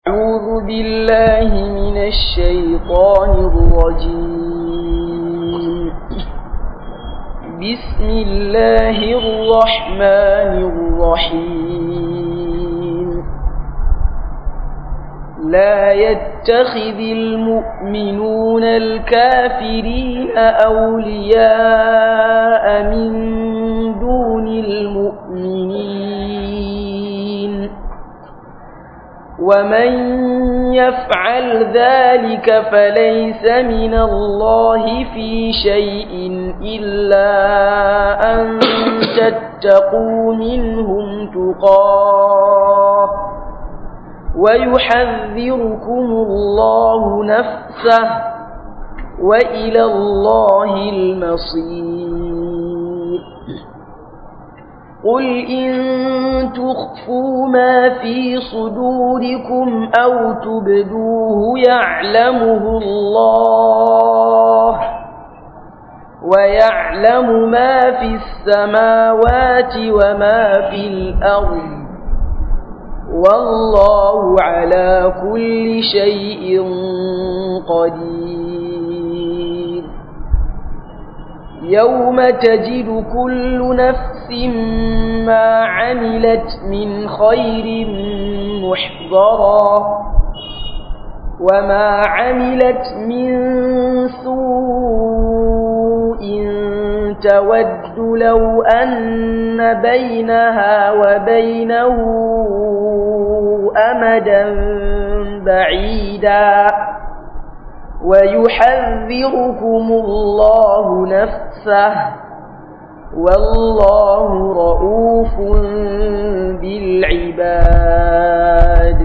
أعوذ بالله من الشيطان الرجيم. بسم الله الرحمن الرحيم. لا يتخذ المؤمنون الكافرين أولياء من دون المؤمنين، ومن يفعل ذلك فليس من الله في شيء إلا أن تتقوا منهم تقاه ويحذركم الله نفسه وإلى الله المصير. قل إن تخفوا ما في صدوركم أو تبدوه يعلمه الله، ويعلم ما في السماوات وما في الأرض، والله على كل شيء قدير. يوم تجد كل نفس ما عملت من خير محضرا، وما عملت من سوء تود لو أن بينها وبينه أمدا بعيدا، ويحذركم الله نفسه والله رؤوف بالعباد.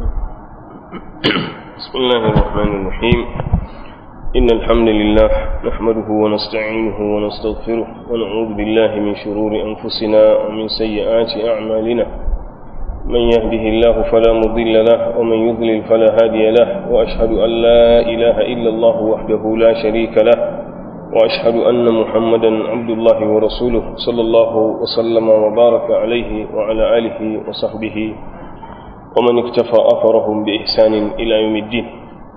بسم الله الرحمن الرحيم. إن الحمد لله نحمده ونستعينه ونستغفره ونعوذ بالله من شرور أنفسنا ومن سيئات أعمالنا. من يهده الله فلا مضل له ومن يضلل فلا هادي له، وأشهد أن لا إله إلا الله وحده لا شريك له، وأشهد أن محمدا عبد الله ورسوله صلى الله وسلم وبارك عليه وعلى آله وصحبه ومن اكتفى أثرهم بإحسان إلى يوم الدين.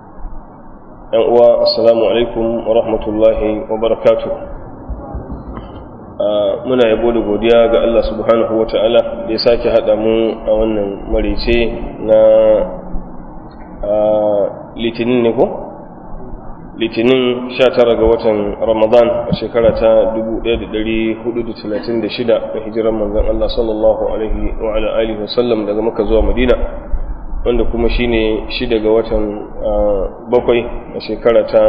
السلام عليكم ورحمة الله وبركاته. muna yabo da godiya ga Allah subhanahu wa ta'ala da ya sake haɗa mu a wannan marice na litinin ne ko? Litinin 19 ga watan Ramadan a shekara ta 1436 da hijiran manzon Allah sallallahu alaihi wa ala alihi wasallam daga Makka zuwa Madina, wanda kuma shine 6 ga watan 7 a shekara ta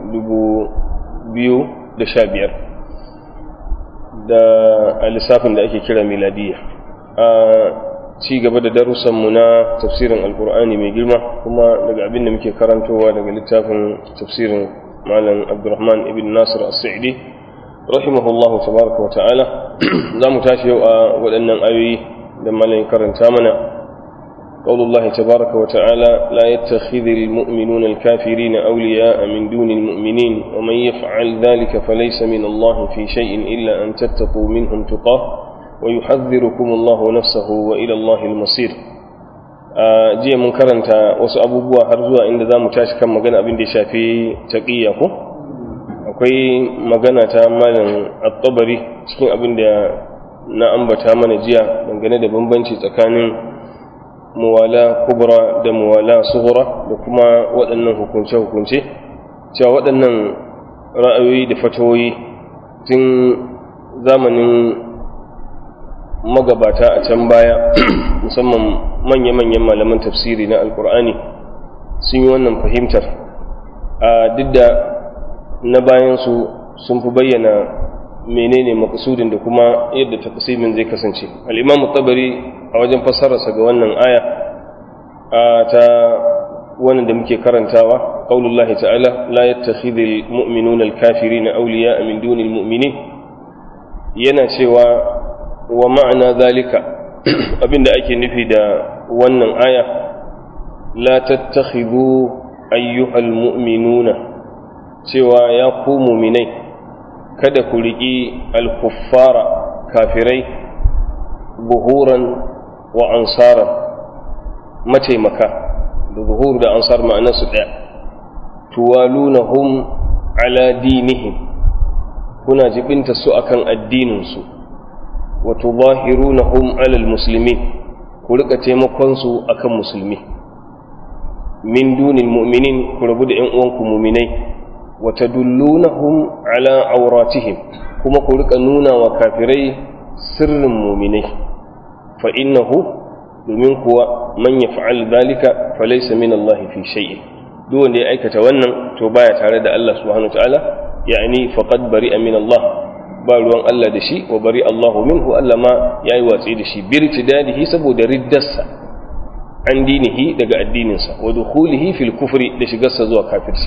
2015 da a lissafin da ake kira miladiya. A ci gaba da darussanmu na tafsirin alkur'ani mai girma, kuma daga abin da muke karantowa daga littafin tafsirin malam Abdurrahman ibn Nasir as-Sa'idi rahimahullahu tabaraka wa ta'ala. za mu tashi yau a waɗannan ayoyi da malam karanta mana. قول الله تبارك وتعالى لا يتخذ المؤمنون الكافرين أولياء من دون المؤمنين ومن يفعل ذلك فليس من الله في شيء إلا أن تتقوا منهم تقاه ويحذركم الله نفسه وإلى الله المصير. jiya mun karanta wasu abubuwa har zuwa inda za mu tashi kan magana abin da ya shafi taqiyya ko akwai magana ta malam at-Tabari cikin abin da na ambata mana jiya dangane da bambanci tsakanin muwala kubra da muwala sughra da kuma waɗannan hukunce-hukunce, cewa waɗannan ra'ayoyi da fatawoyi tun zamanin magabata a can baya musamman manya-manyan malaman tafsiri na alkur'ani sun yi wannan fahimtar, a duk da na bayansu sun fi bayyana menene makasudin da kuma yadda taqsimin zai kasance. al-Imam Tabari a wajen fassararsa ga wannan aya ta wannan da muke karantawa, qaulullahi ta'ala la yattakhidhul mu'minuna al-kafirina awliya'a min dunil mu'minin, yana cewa wa ma'ana zalika abinda ake nufi da wannan aya la tattakhidhu ayyuhal mu'minuna, cewa ya ku mu'minai kada ku riƙi al-kuffara kafirai buhuran wa ansaran mataimaka da zuhur da ansar ma'anarsu ɗaya. Tuwalunahum ala dinihim, kuna jibinta su akan addininsu. Wa tudahirunahum ala almuslimin, ku rika taimakon su akan musulmi. Min dunil mu'minin, ku rabu da ƴan uwanku mu'minai. Wa tadullunahum ala auratihim, kuma ku rika nuna wa kafirai sirrin mu'minai. Fa innahu, domin kuwa man yaf'al dhalika falaysa min Allah fi shay'in, duk wanda ya aikata wannan to baya tare da Allah subhanahu wa ta'ala, yani faqad bari'a min Allah, ba ruwan Allah da shi, wa bari Allahu minhu, Allah ma yayi watsi da shi, birtidadihi, saboda riddarsa an dinihi, daga addininsa, wa dukhulihi fil kufri, da shigarsa zuwa kafirci.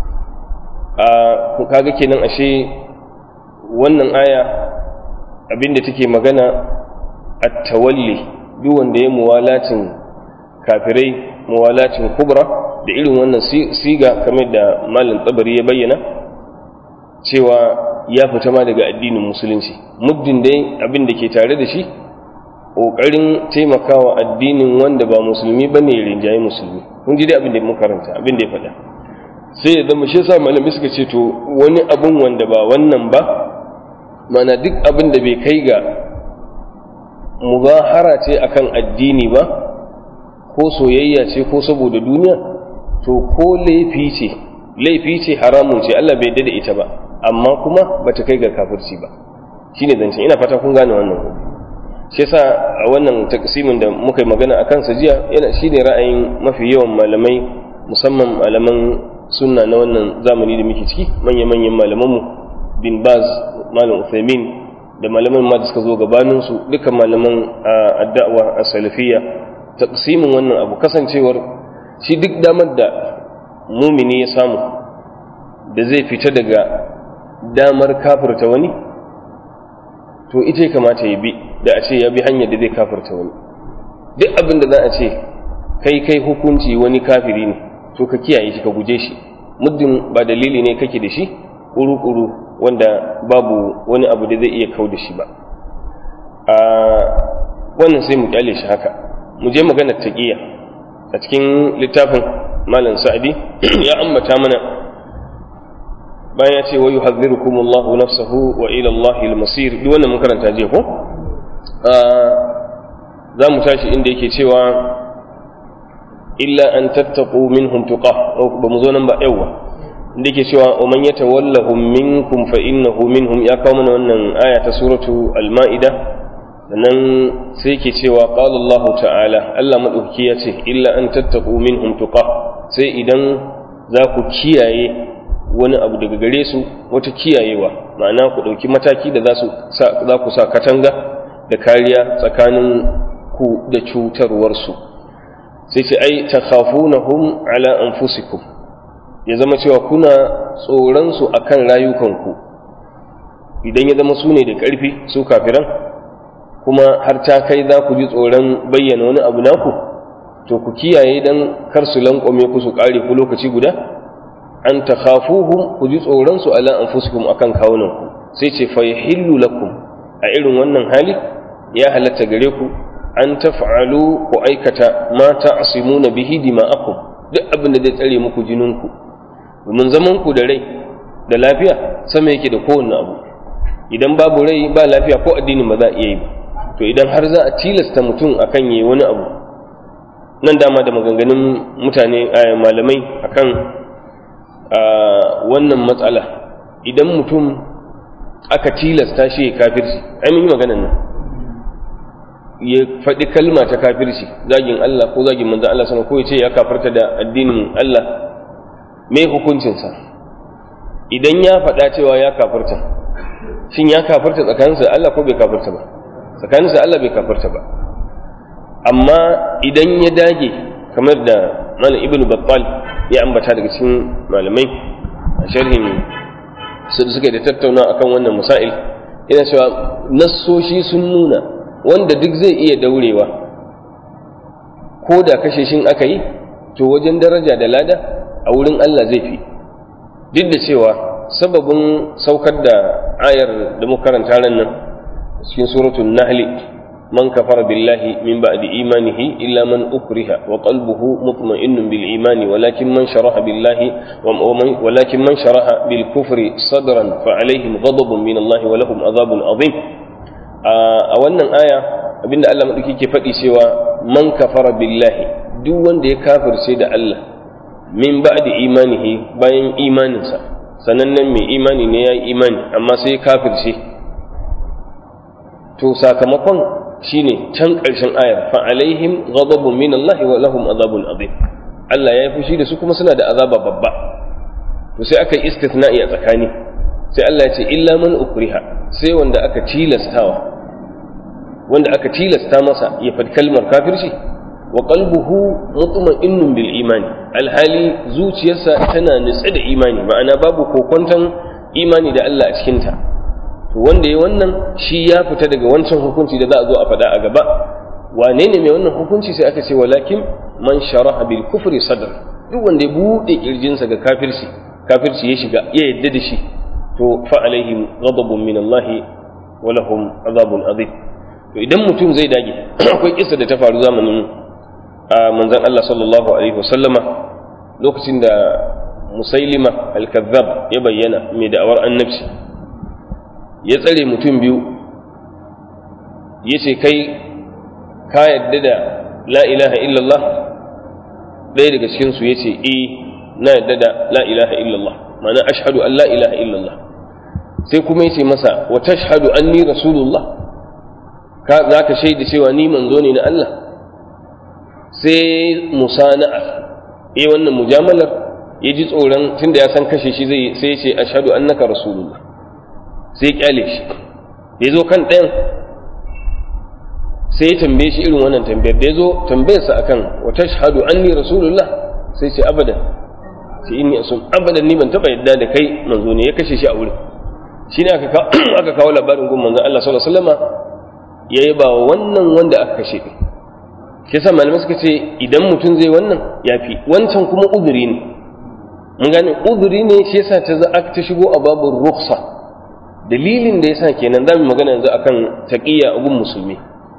Kaga kenan ashe wannan aya abinda take magana at-tawalli, duk wanda ya muwalatin kafirai, muwalatin kubra, da irin wannan siga kamar da malam Tabari ya bayyana cewa ya fita ma daga addinin musulunci, muddin dai abin da ke tare da shi ƙoƙarin taimakawa addinin wanda ba musulmi ba ne rinjaye musulmi. Kun ji dai abin da muka karanta, abin da ya faɗa. Sai ya zama shi sa malami suka ce to wani abin wanda ba wannan ba, mana duk abin da bai kai ga muzahara ce akan addini ba, ko soyayya ce ko saboda duniya, to ko laifi ce haramun ce, Allah bai dada ita ba, amma kuma bata kai ga kafirci ba. Shine zancen, ina fata kun gane wannan. Shi yasa a wannan taksimin da muka yi magana akan sa jiya, shine ra'ayin mafi yawan malamai, musamman malaman sunna na wannan zamani da muke ciki, manya-manyan malamanmu, bin Baz, malam Uthaymin, da malaman ma da suka zo gabaninsu, dukkan malaman ad-da'wa as-salafiyya, taqsimin wannan abu kasancewar shi duk damar da mumini ya samu da zai fita daga damar kafirta wani, to ita ya kamata ya bi, da a ce ya bi hanyar da zai kafirta wani. Duk abin da za a ce kai hukunci wani kafiri ne, to ka kiyaye shi, ka guje shi, muddin ba dalili ne kake da shi kuru-kuru wanda babu wani abu da zai iya kau da shi ba. Wannan sai mu kyale shi haka. Mu je maganar taqiyya a cikin littafin malam Sa'di ya ambata mana, bayan ya ce wa yuhadhdhirukumullahu nafsahu wa ila Allahi al-masir, duk wannan mun karanta jiya ko? Za mu tashi inda yake cewa illa an tattaqu minhum tuqah, ba mu zo nan ba, yawa inda yake cewa wa man yatawallahum minkum fa innahu minhum, ya kawo mana wannan aya ta suratu al-ma'ida. Sannan sai yake cewa qala Allah ta'ala, Allah madauki ya ce illa an tattaqu minhum tuqah, sai idan za ku kiyaye wani abu daga gare su, wata kiyayewa, ma'ana ku dauki mataki da za ku sa katanga da kariya tsakanin ku da cutarwar su. Sai ce ai takhafunahum ala anfusikum, ya zama cewa kuna tsoron su akan rayukanku. Idan ya zama su ne da ƙarfi, su kafiran, kuma har ta kai za ku ji tsoron bayyana wani abu naku, to ku kiyaye dan kar su lankwame ku su kare ku lokaci guda. An takhafuhum, ku ji tsoron su ala anfusikum, akan kawunanku. Sai ce fa yahillu lakum, a irin wannan hali ya halatta gare ku an taf'alu, ku aikata ma ta'simuna bihi dima'akum, duk abin da zai tsare muku jininku, domin zaman ku da rai da lafiya sama yake da kowanne abu. Idan babu rai ba lafiya, ko addinin ba za a iya yi ba. To idan har za a tilasta mutum akan yi wani abu, nan dama da maganganun mutane malamai akan wannan matsala, idan mutum aka tilasta shi ya kafirci, ai mun yi maganan nan, ya faɗi kalma ta kafirci, zagin Allah ko zagin manzon Allah sama, ko ya ce ya kafirta da addinin Allah, me hukuncinsa? Idan ya faɗa cewa ya kafirta, shin ya kafirta tsakaninsa da Allah ko bai kafirta ba? Tsakaninsa da Allah bai kafirta ba. Amma idan ya dage, kamar da malam Ibn Battal ya ambata daga cikin malamai a sharhin su da suka da tattauna akan wannan masail, yana cewa nassoshi sun nuna wanda duk zai iya daurewa, ko da kashe shin aka yi, to wajen daraja da lada a wurin Allah zai fi. Duk da cewa sababin saukar da ayar da muka karanta ran nan cikin suratul Nahl, man kafara billahi min ba'di imanihi illa man ukriha wa qalbuhu mutma'innun bil imani walakin man sharaha bil kufri sadran fa alaihim ghadabun min Allah wa lahum adhabun adhim. A wannan aya abinda Allah madauki ke faɗi cewa man kafara billahi, duk wanda ya kafirce da Allah min ba'di imanihi, bayan imaninsa, sanannen mai imani ne ya yi imani amma sai ya kafirce, to sakamakon shine can ƙarshen ayar fa alaihim ghadabun min Allah wa lahum adhabun adhim. Allah ya yi fushi da su kuma suna da azaba babba. To sai aka yi istithna'i a tsakani, sai Allah ya ce illa man ukriha, sai wanda aka tilasta masa ya faɗi kalmar kafirci, wa qalbuhu mutma'innun bil imani, alhali zuciyarsa tana nutse da imani, ma'ana babu kokonton imani da Allah a cikinta. To wanda ya wannan shi ya fita daga wancan hukunci da za a zo a faɗa a gaba. Wane ne mai wannan hukunci? sai aka ce walakin man sharaha bil kufri sadr, duk wanda ya buɗe kirjinsa ga kafirci ya shiga ya yadda da shi, to fa alaihim ghadabun min Allah wa lahum azabun adhim. To idan mutum zai dage, akwai kissa da ta faru zamanin manzon Allah sallallahu alaihi wasallama, lokacin da Musailima al-Kazzab ya bayyana mai da'awar annabci, ya tsare mutum biyu, ya ce kai ka yadda da la ilaha illallah? ɗaya daga cikinsu ya ce na yadda da la ilaha illallah, ma'ana ashhadu an la ilaha illallah. sai kuma ya ce masa wa tashhadu anni rasulullah, za ka shaida cewa ni manzo ne na Allah? sai musana'a wannan mujamalar, ya ji tsoron tunda ya san kashe shi zai, sai ya ce ashhadu annaka rasulullah, sai ya kyale shi. ya zo kan ɗayan sai ya tambaye shi irin wannan tambayar, da ya zo tambayarsa akan wa tashhadu anni rasulullah, sai ce abadan, sai inni asum abadan, ni ban taba yadda da kai manzo ne. Ya kashe shi a wurin. Shi ne aka kawo labarin gun manzon Allah sallallahu alaihi wasallama, ya yaba wa wannan wanda aka kashe din. Kisa malamai suka ce idan mutum zai wannan yafi, wancan kuma uzuri ne. Mun gane uzuri ne, shi yasa ta shigo a babur rukhsa. Dalilin da yasa kenan zamu magana yanzu akan taqiyya a gun musulmi.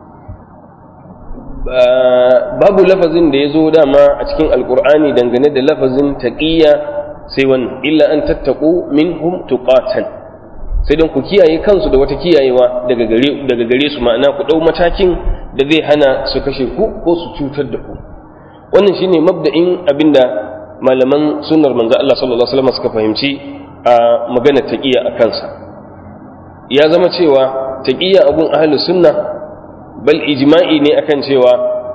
Babu lafazin da ya zo dama a cikin alkur'ani dangane da lafazin taqiyya sai wannan, illa an tattaqu minhum tuqatan, sai don ku kiyaye kansu da wata kiyayewa daga gare su, ma'ana ku dau matakin da zai hana su kashe ku ko su cutar da ku. Wannan shine mabda'in abinda malaman sunnar manzo Allah sallallahu alaihi wasallam suka fahimci a maganar taqiyya a kansa. Ya zama cewa taqiyya abun ahlus sunna bal ijma'i ne akan cewa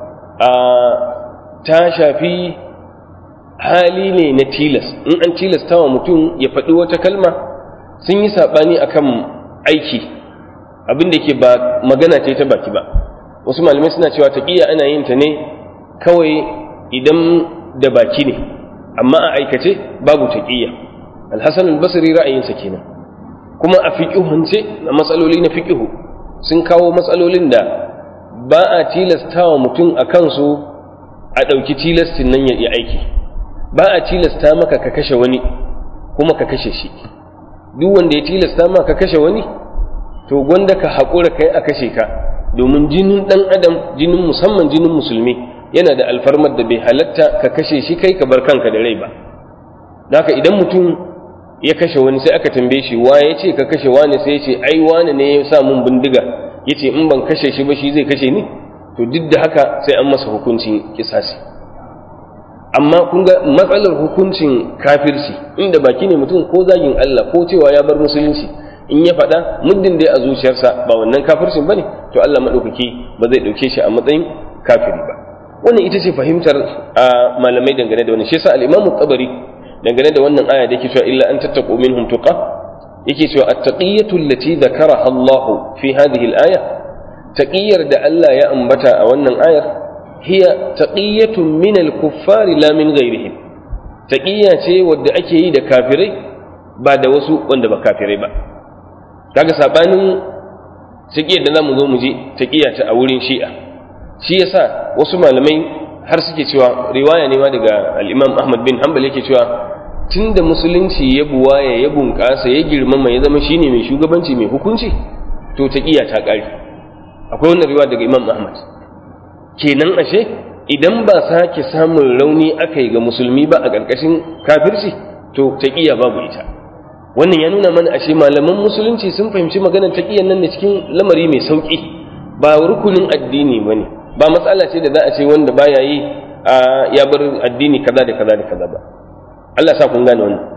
ta shafi hali ne na tilas. In an tilasta wa mutum ya faɗi wata kalma, sun yi saɓani akan aiki, abin da ke ba magana ce ta baki ba. Wasu malamai suna cewa taqiyya ana yin ta ne kawai idan da baki ne, amma a aikace babu taqiyya. Al-Hasan al-Basri ra'ayinsa kenan. Kuma a fiqhunce, a matsaloli na fiqhu, sun kawo matsalolin da ba a tilasta wa mutum a kansu a ɗauki tilastin nan ya aiki. Ba a tilasta maka ka kashe wani kuma ka kashe shi. Duk wanda ya tilasta maka ka kashe wani, to gwanda ka haƙura kai a kashe ka, domin jinin ɗan adam, jinin musamman jinin musulmi, yana da alfarmar da bai halatta ka kashe shi kai ka bar kanka da rai ba. Haka idan mutum ya kashe wani sai aka tambaye shi wa ya ce ka kashe wani, sai ya ce ai wani ne ya sa mun bindiga, ya ce in ban kashe shi ba shi zai kashe ni, to duk da haka sai an masa hukuncin kisasi. Amma kun ga matsalar hukuncin kafirci, inda baki ne mutum ko zagin Allah ko cewa ya bar musulunci, in ya faɗa muddin dai a zuciyarsa ba wannan kafircin bane, to Allah madaukaki ba zai ɗauke shi a matsayin kafiri ba. Wannan ita ce fahimtar malamai dangane da wannan. Shi yasa al-Imam Tabari dangane da wannan aya da yake cewa illa an tattaqu minhum tuqa, yake cewa at-taqiyatu allati dhakaraha Allah fi hadhihi al-aya, taqiyar da Allah ya ambata a wannan ayar, hiya taqiyatun min al-kuffari la min ghayrihim, taqiya ce wadda ake yi da kafirai ba da wasu wanda ba kafirai ba. Kaga sabanin taqiyar da zamu zo mu ji taqiya ta a wurin Shi'a. Shi yasa wasu malamai har suke cewa, riwaya ne ma daga al-Imam Ahmad bin Hanbal yake cewa, tunda musulunci ya buwaya ya bunƙasa ya girmama ya zama shine mai shugabanci mai hukunci, to taqiya ta ƙare. akwai wannan riwaya daga Imam Ahmad. Kenan ashe idan ba sake samun rauni aka yi ga musulmi ba a ƙarƙashin kafirci to taqiya babu ita. Wannan ya nuna mana ashe malaman musulunci sun fahimci maganar taqiyan nan ne cikin lamari mai sauki, ba rukunin addini bane, ba matsala ce da za a ce wanda baya yi ya bar addini kaza da kaza da kaza ba. Allah sa kun gane wannan.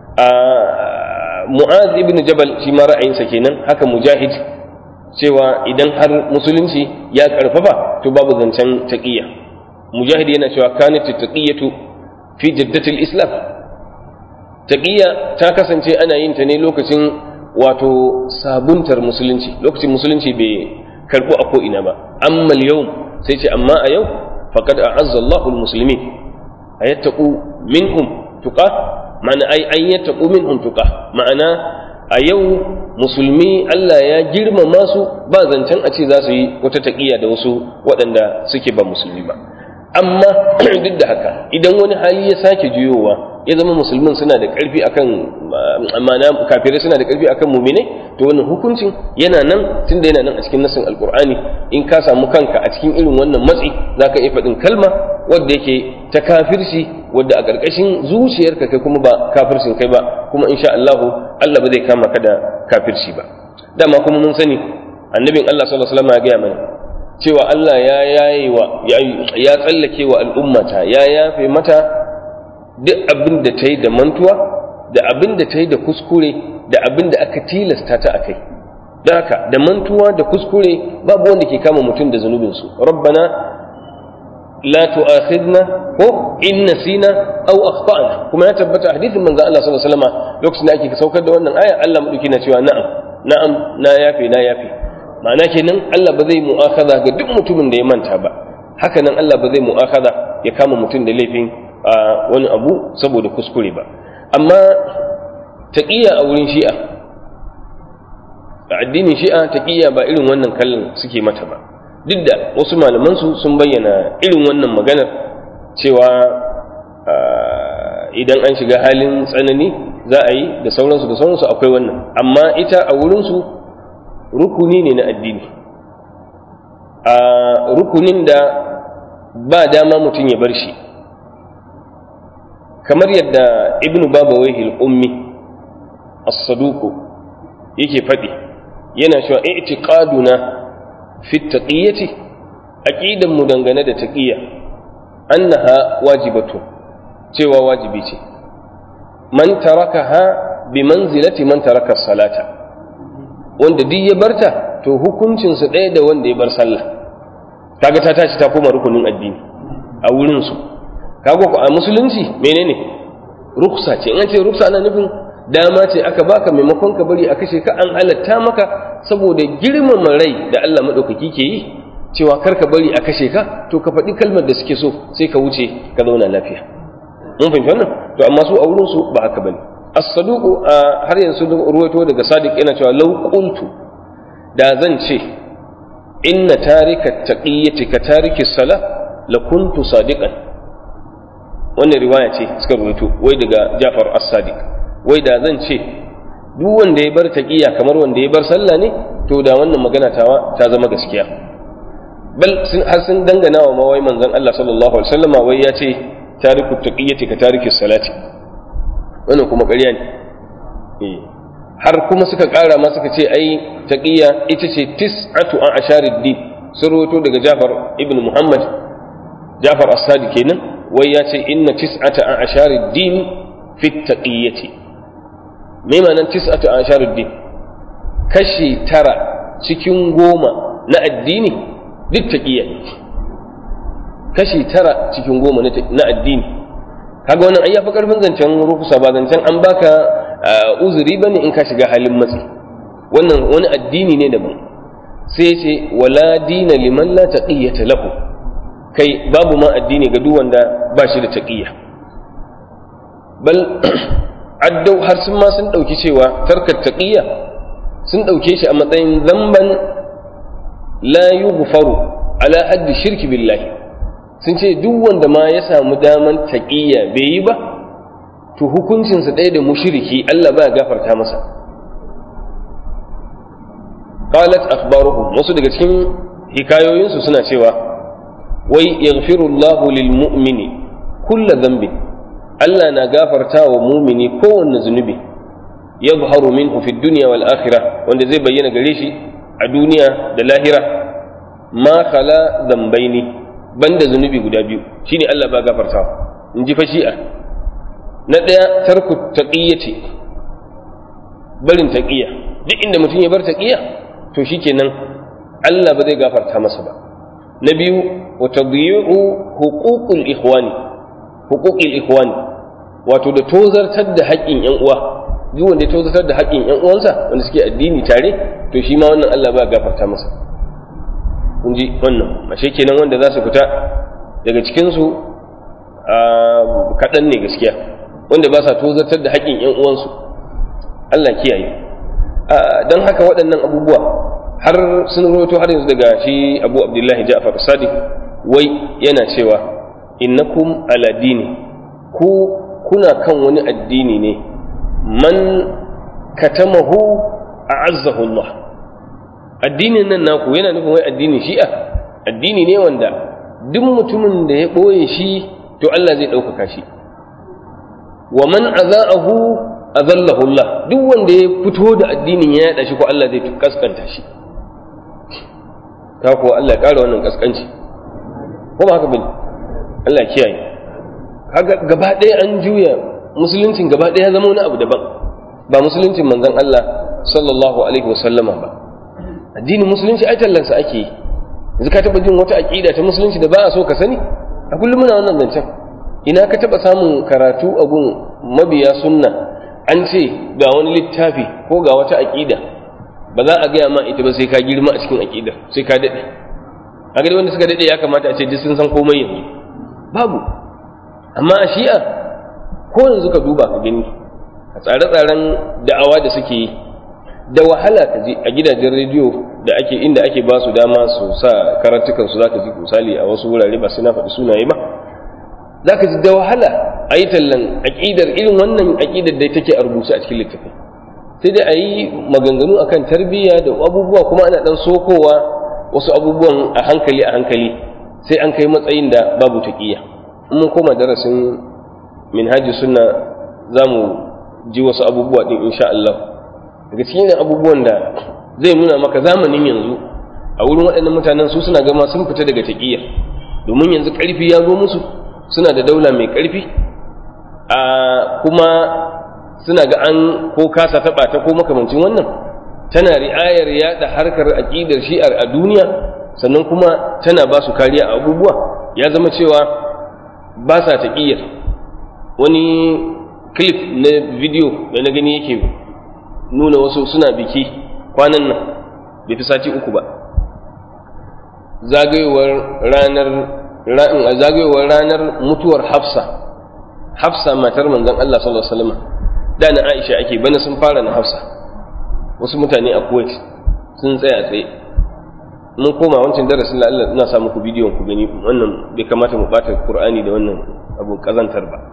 Mu'az ibn Jabal shi ma ra'ayinsa kenan, haka Mujahid, cewa idan har musulunci ya karfafa to babu zancen taqiyya. Mujahid yana cewa kanat taqiyatu fi jaddatil islam, taqiyya ta kasance ana yin ta ne lokacin wato sabuntar musulunci, lokacin musulunci bai karbu a ko ina ba. Amma yau sai ce amma a yau faqad a'azza Allahu al-muslimin ayattaqu minhum tuqa, ma'ana an yattaqu minhum tuqa, ma'ana a yau musulmi Allah ya girmama su, ba zancen a ce za su yi wata taƙiyya da wasu waɗanda suke ba musulmi ba. Amma duk da haka idan wani hali ya sake juyowa ya zama musulmin suna da ƙarfi akan, ma'ana kafirai suna da ƙarfi akan muminai, to wannan hukuncin yana nan, tunda yana nan a cikin nassin alqur'ani. In ka samu kanka a cikin irin wannan matsi zaka iya faɗin kalma wadda yake ta kafirci, wadda a ƙarƙashin zuciyarka kai kuma ba kafircin kai ba, kuma insha Allah ba zai kama ka da kafirci ba. Dama kuma mun sani annabin Allah sallallahu alaihi wasallam ya gaya mana cewa Allah ya tsallake wa al'ummata, ya yafe mata duk abin da ta yi da mantuwa, da abin da ta yi da kuskure, da abin da aka tilasta ta akai. Don haka da mantuwa da kuskure babu wanda ke kama mutum da zunubinsu. Rabbana la tu'akhidna ko in nasina aw akhtana, kuma ya tabbata hadisin manzo Allah sallallahu alaihi wasallam lokacin da ake saukar da wannan aya, Allah madauki na cewa na'am na yafe. Ma'ana kenan Allah ba zai mu'akhadha ga duk mutumin da ya manta ba, haka nan Allah ba zai mu'akhadha ya kama mutum da laifin wani abu saboda kuskure ba. Amma taqiyya a wurin Shi'a, a addinin Shi'a taqiyya ba irin wannan kallon suke mata ba, duk da wasu malaman su sun bayyana irin wannan maganar cewa idan an shiga halin tsanani za a yi da sauransu akwai wannan. Amma ita a wurin su rukuni ne na addini, a rukunin da ba dama mutum ya bar shi, kamar yadda ibnu babawayhi al-ummi as-saduq yake faɗi, yana cewa i'tiqaduna fi taqiyyati, aqidan mu dangane da taqiyya, annaha wajibatu, cewa wajibi ce. Man tarakaha bi manzilati man taraka salata, wanda duk ya barta to hukuncinsa ɗaya da wanda ya bar sallah. Kaga ta tashi ta koma rukunin addini a wurinsu. Kaga a musulunci menene ruksa ce, in an ce ruksa ana nufin dama ce aka baka, maimakon ka bari a kashe ka an halatta maka saboda girmama rai da Allah madaukaki ke yi, cewa kar ka bari a kashe ka, to ka faɗi kalmar da suke so sai ka wuce ka zauna lafiya. Mun fahimci wannan? To amma su a wurinsu ba haka bane. As-saduq har yanzu ruwaito daga Sadiq yana cewa law qultu, da zan ce inna tarika taqiyyati ka tariki salah la kuntu sadiqan. Wannan riwaya ce suka ruwaito wai daga Ja'far as-Sadiq, wai da zan ce duk wanda ya bar taqiyya kamar wanda ya bar sallah ne, to da wannan magana tawa ta zama gaskiya. Bal sun dangana wa mawai manzon Allah sallallahu alaihi wasallama wai ya ce tariku taqiyyati ka tariki salati, wannan kuma ƙarya ne. Har kuma suka ƙara ma suka ce ai taqiyya ita ce tis'atu asharid din, sun rawaito daga Ja'far ibn Muhammad, Ja'far as-Sadiq kenan, wai ya ce inna tis'ata asharid din fi taqiyyati. Me ma'anar tis'atu asharid din? Kashi 9 cikin 10 na addini duk taqiyya ne. Kashi 9 cikin 10 na addini. Kaga wannan ai yafi karfin zancen rukusa, ba zancen an baka uzuri bane in ka shiga halin matsi. Wannan wani addini ne daban. Sai ce wala dina liman la taqiyata lahu, kai babu ma addini ga duk wanda ba shi da taqiyya. Bal addau har sun ma sun dauki cewa tarkat taqiyya sun dauke shi a matsayin zamban la yughfaru ala haddi shirki billahi. Sun ce duk wanda ma ya samu daman taqiyya bai yi ba, to hukuncinsa ɗaya da mushriki, Allah ba ya gafarta masa. Qalat akhbaruhum, wasu daga cikin hikayoyinsu suna cewa wai yaghfirullahu lil mu'mini kullu dhanbin, Allah na gafarta wa mumini kowanne zunubi yadhharu minhu fi dunya wal akhirah, wanda zai bayyana gare shi a duniya da lahira, ma khala dhanbaini, banda zunubi guda biyu shine Allah ba gafartawa, in ji fa shi'a. Na daya tarku taqiyyati, barin taqiyya, duk inda mutum ya bar taqiyya to shikenan Allah ba zai gafarta masa ba. Na biyu wa tadyi'u huquqil ikhwani, wato da tozartar da haƙƙin ƴan uwa, duk wanda ya tozartar da haƙƙin ƴan uwansa wanda suke addini tare, to shi ma wannan Allah ba gafarta masa. kun ji wannan ashe kenan wanda za su fita daga cikin su kaɗan ne gaskiya, wanda ba sa tozartar da haƙƙin ƴan uwansu. Allah kiyaye. Don haka waɗannan abubuwa har sun roto har yanzu daga shi Abu Abdullahi Ja'far Sadiq, wai yana cewa innakum ala dini, ku kuna kan wani addini ne, man katamahu a'azzahu Allah. Addinin nan naku yana nufin wai addinin Shi'a, addini ne wanda duk mutumin da ya ɓoye shi to Allah zai ɗaukaka shi. Wa man aza'ahu azallahu Allah, duk wanda ya fito da addinin ya yaɗa shi ko Allah zai kaskanta shi. Ta kuwa Allah ya ƙara wannan kaskanci, ko ba haka bane? Allah kiyaye. Haka gaba ɗaya an juya musuluncin, gaba ɗaya zama wani abu daban, ba musuluncin manzon Allah sallallahu alaihi wasallama ba. Addinin musulunci ai tallansa ake yi. Yanzu ka taɓa jin wata aƙida ta musulunci da ba a so ka sani? A kullum muna wannan zancen. Ina ka taɓa samun karatu a gun mabiya sunna an ce ga wani littafi ko ga wata aƙida, ba za a gaya ma ita ba sai ka girma a cikin aƙidar, sai ka daɗe. A gari wanda suka daɗe ya kamata a ce duk sun san komai yanzu. Babu. Amma a Shi'a ko yanzu ka duba ka gani a tsare-tsaren da'awa da suke yi, da wahala ka ji a gidajen rediyo da ake inda ake ba su dama su sa karatukan su, zaka ji misali a wasu wurare, ba sai na faɗi sunaye ba, zaka ji da wahala a yi tallan aƙidar irin wannan aƙidar da take a rubuce a cikin littafi. Sai dai a yi maganganu akan tarbiyya da abubuwa, kuma ana ɗan sokowa wasu abubuwan a hankali sai an kai matsayin da babu taƙiyya. In mun koma darasin minhajus sunna za mu ji wasu abubuwa ɗin insha Allah. Daga cikin abubuwan da zai nuna maka zamanin yanzu a wurin waɗannan mutanen, su suna gama sun fita daga taƙiyya, domin yanzu ƙarfi ya zo musu, suna da daula mai ƙarfi, kuma suna ga an ko kasa taɓa ta ko makamancin wannan, tana ri'ayar yaɗa harkar aƙidar shi'ar a duniya, sannan kuma tana ba su kariya a abubuwa. Ya zama cewa ba sa taƙiyyar. Wani clip na video da na gani yake nuna wasu suna biki kwanan nan, bai fi sati 3 ba, zagayowar ranar mutuwar Hafsa matar manzon Allah sallallahu alaihi wasallam. Da na Aisha ake, bana sun fara na Hafsa. Wasu mutane a Kuwait sun tsaya tsaye. Mun koma wancan darasin da Allah, ina sa muku bidiyon ku gani, wannan bai kamata mu bata Qur'ani da wannan abu kazantar ba.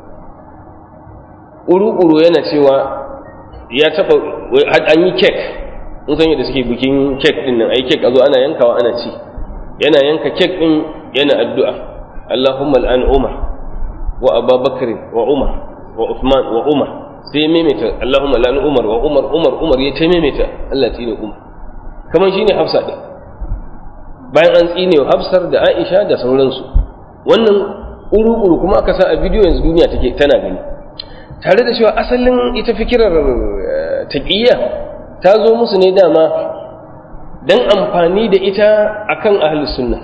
Uru yana cewa ya taba an yi kek, mun san yadda suke bikin kek din nan, ai kek a zo ana yankawa ana ci. Yana yanka kek din yana addu'a, Allahumma al'an Umar wa Abubakar wa Umar wa Uthman wa Umar, sai maimaita Allahumma al'an Umar wa Umar ya ta maimaita Allah tsine Umar, kamar shine Hafsa din, bayan an tsine wa Hafsar da Aisha da sauransu. Wannan uru kuma aka sa a bidiyo yanzu duniya take tana gani, tare da cewa asalin ita fikirar taqiyya ta zo musu ne dama dan amfani da ita akan ahlus sunna.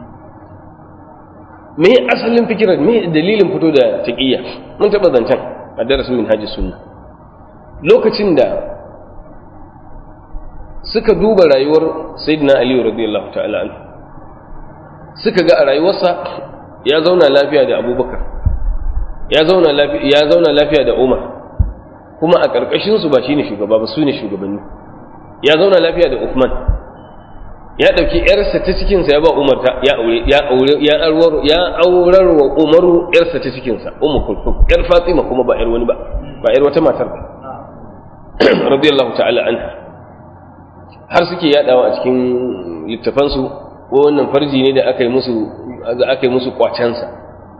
Me asalin fikirar, me dalilin fito da taqiyya? Mun taba zancen a darasin minhajus sunna, lokacin da suka duba rayuwar sayyidina Ali radiyallahu ta'ala anhu, suka ga a rayuwarsa ya zauna lafiya da Abubakar, ya zauna lafiya da Umar, kuma a ƙarƙashin su ba shine shugaba ba, su ne shugabanni. Ya zauna lafiya da Uthman, ya ɗauki ‘yarsa ta cikinsa ya ba Umar ta, ya aurar wa Umaru ‘yarsa ta cikinsa, Ummu Kulthum, ‘yar Fatima kuma ba ‘yar wani ba, ba ‘yar wata matar ba, radiyallahu ta'ala anha. Har suke yaɗawa a cikin littafansu wannan farji ne da aka yi musu kwacensa.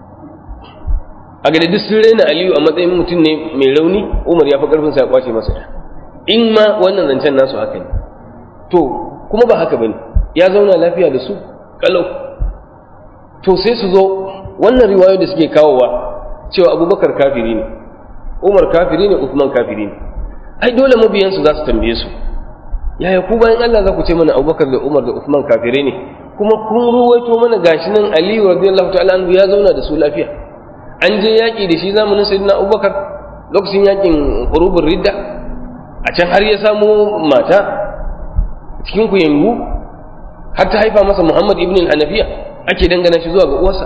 A ga duk sun raina Aliyu a matsayin mutum ne mai rauni, Umar ya fi karfin sa ya kwace masa ya, in ma wannan zancen nasu haka ne. To kuma ba haka bane, ya zauna lafiya da su kalau. To sai su zo wannan riwayoyi da suke kawowa cewa Abubakar kafiri ne, Umar kafiri ne, Uthman kafiri ne. Ai dole mabiyansu za su tambaye su, yaya ku bayan Allah za ku ce mana Abubakar da Umar da Uthman kafirai ne, kuma kun ruwaito mana gashi nan Aliyu radiyallahu ta'ala anhu ya zauna da su lafiya, an je yaƙi da shi zamanin sayyidina Abubakar lokacin yaƙin hurubur ridda, a can har ya samu mata cikin kuyangu har ta haifa masa Muhammad ibn al-Hanafiya, ake dangana shi zuwa ga uwarsa.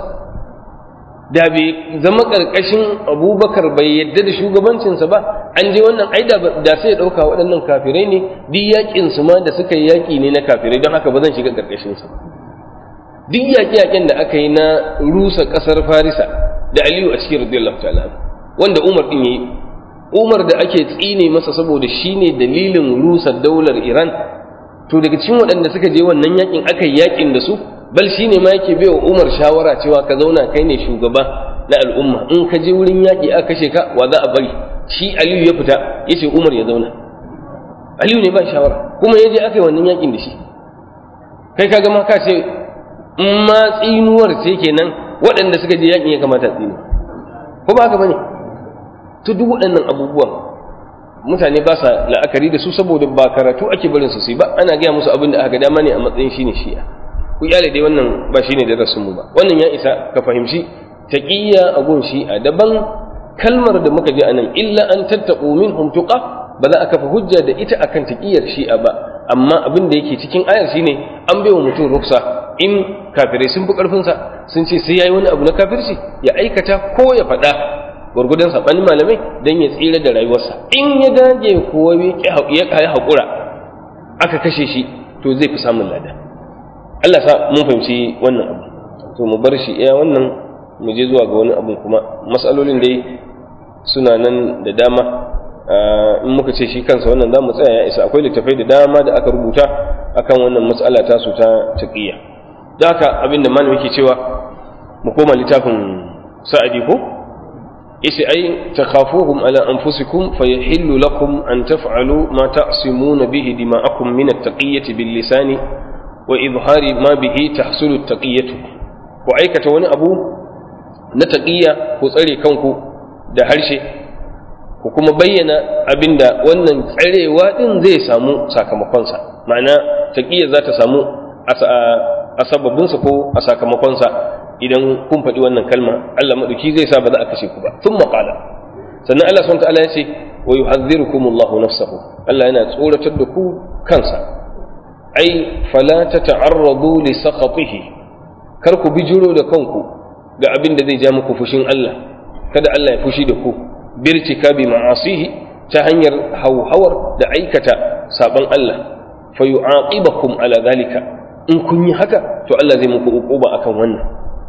Da bai zama ƙarƙashin Abubakar bai yadda da shugabancinsa ba, an je wannan aida da sai ya ɗauka waɗannan kafirai ne, duk yaƙin su ma da suka yi yaƙi ne na kafirai, don haka ba zan shiga ƙarƙashinsa ba. Duk yaƙe-yaƙen da aka yi na rusa ƙasar Farisa da Aliyu a cikin radiyallahu ta'ala, wanda Umar din yayi, Umar da ake tsine masa saboda shine dalilin rusa daular Iran, to daga cikin waɗanda suka je wannan yaƙin aka yi yaƙin da su, bal shine ma yake bai wa Umar shawara cewa ka zauna kai ne shugaba na al'umma, in ka je wurin yaƙi aka kashe ka wa za a bari. Shi Aliyu ya fita ya ce Umar ya zauna, Aliyu ne ba shawara, kuma ya je aka yi wannan yaƙin da shi. Kai ka gama ka ce in ma tsinuwar ce kenan waɗanda suka je yaƙin ya kamata tsinu, ko ba haka bane? To duk waɗannan abubuwan mutane ba sa la'akari da su saboda ba karatu ake barin su ba, ana gaya musu abin da aka dama ne a matsayin shine shi'a. Ku iyale dai wannan ba shine darasin mu ba, wannan ya isa ka fahimci taqiyya a gun shi'a daban. Kalmar da muka ji anan illa an tattaqu minhum tuqa ba za a kafa hujja da ita akan taqiyar shi'a ba, amma abin da yake cikin ayar shine an baiwa mutum ruksa in kafirai sun fi karfinsa sun ce sai yayi wani abu na kafirci ya aikata ko ya faɗa gwargwadon saɓanin malamai don ya tsira da rayuwarsa. In ya dage kuwa ya kai haƙura aka kashe shi, to zai fi samun lada. Allah sa mun fahimci wannan abu, to mu bar shi iya wannan, mu je zuwa ga wani abu kuma. Matsalolin dai suna nan da dama, in muka ce shi kansa wannan za mu tsaya ya isa. Akwai littafai da dama da aka rubuta akan wannan matsala ta su ta taqiyya. Da haka abinda malami yake cewa mu koma littafin Sa'adi ko yace ai takhafuhum ala anfusikum fayahillu lakum an taf'alu ma ta'simuna bihi dima'akum min at-taqiyyati bil lisani wa izhari ma bihi tahsulu at-taqiyyatu. Ku aikata wani abu na taqiyya ku tsare kanku da harshe, ku kuma bayyana abinda wannan tsarewa din zai samu sakamakonsa, ma'ana taqiyya za ta samu a sababinsa ko a sakamakonsa idan kun faɗi wannan kalma. Allah maɗauki zai sa ba za a kashe ku ba. Sun maƙala, sannan Allah subhanahu wa ta'ala ya ce wa yuhadhdhirukumullahu nafsahu, Allah yana tsoratar da ku kansa. Ai fala tata'arradu li sakhatihi, kar ku bijiro da kanku ga abin da zai ja muku fushin Allah, kada Allah ya fushi da ku birtikabi ma'asihi, ta hanyar hauhawar da aikata saban Allah, fa yu'aqibakum ala dhalika. In kun yi haka to Allah zai muku uquba akan wannan.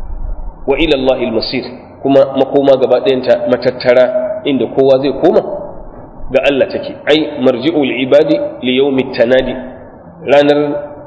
Wa ila Allahil masir, kuma makoma gaba ɗayanta matattara inda kowa zai koma ga Allah take. Ai marji'ul ibadi li yawmit tanadi, ranar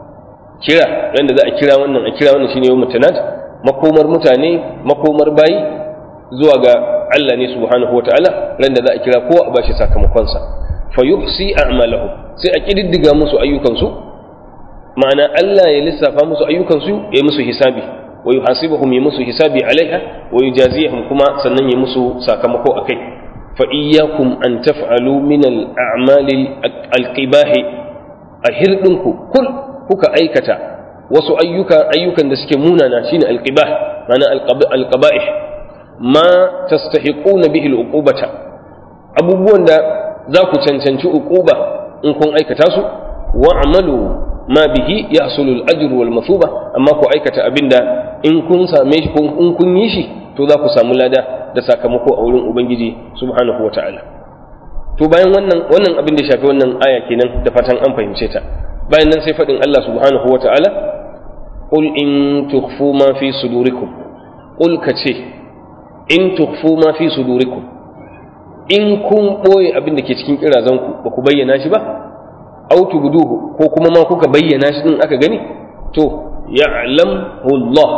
kira, ran da za a kira wannan shine yawmut tanad. Makomar mutane, makomar bayi zuwa ga Allah ne subhanahu wata'ala, ran da za a kira kowa a bashi sakamakonsa. Fa yuhsi a'malahum, sai a kididdiga musu ayyukansu, ma'ana Allah ya lissafa musu ayyukansu, ya musu hisabi, wa yuhasibuhum, ya musu hisabi alaiha, wa yujazihum, kuma sannan ya musu sakamako akai. Fa iyyakum an taf'alu min al-a'mali al-qibahi, a hirdinku kuka aikata wasu ayyukan da suke munana, shine al-qibah, ma'ana al-qaba'ih, ma tastahiquna bihi al-uqubata, abubuwan da za ku cancanci uquba in kun aikata su. Wa'malu ma bihi yahsulu al-ajr wal mathuba, amma ku aikata abinda in kun same shi, in kun yi shi, to za ku samu lada da sakamako a wurin ubangiji subhanahu wata'ala. To bayan wannan abin da shafi wannan aya kenan, da fatan an fahimce ta. Bayan nan sai fadin Allah subhanahu wata'ala, qul in tukhfu ma fi sudurikum, qul kace in tukhfu ma fi sudurikum, in kun boye abin da ke cikin kirazanku ba ku bayyana shi ba, aw tubduhu, ko kuma ma kuka bayyana shi din aka gani, to ya'lamhu Allah.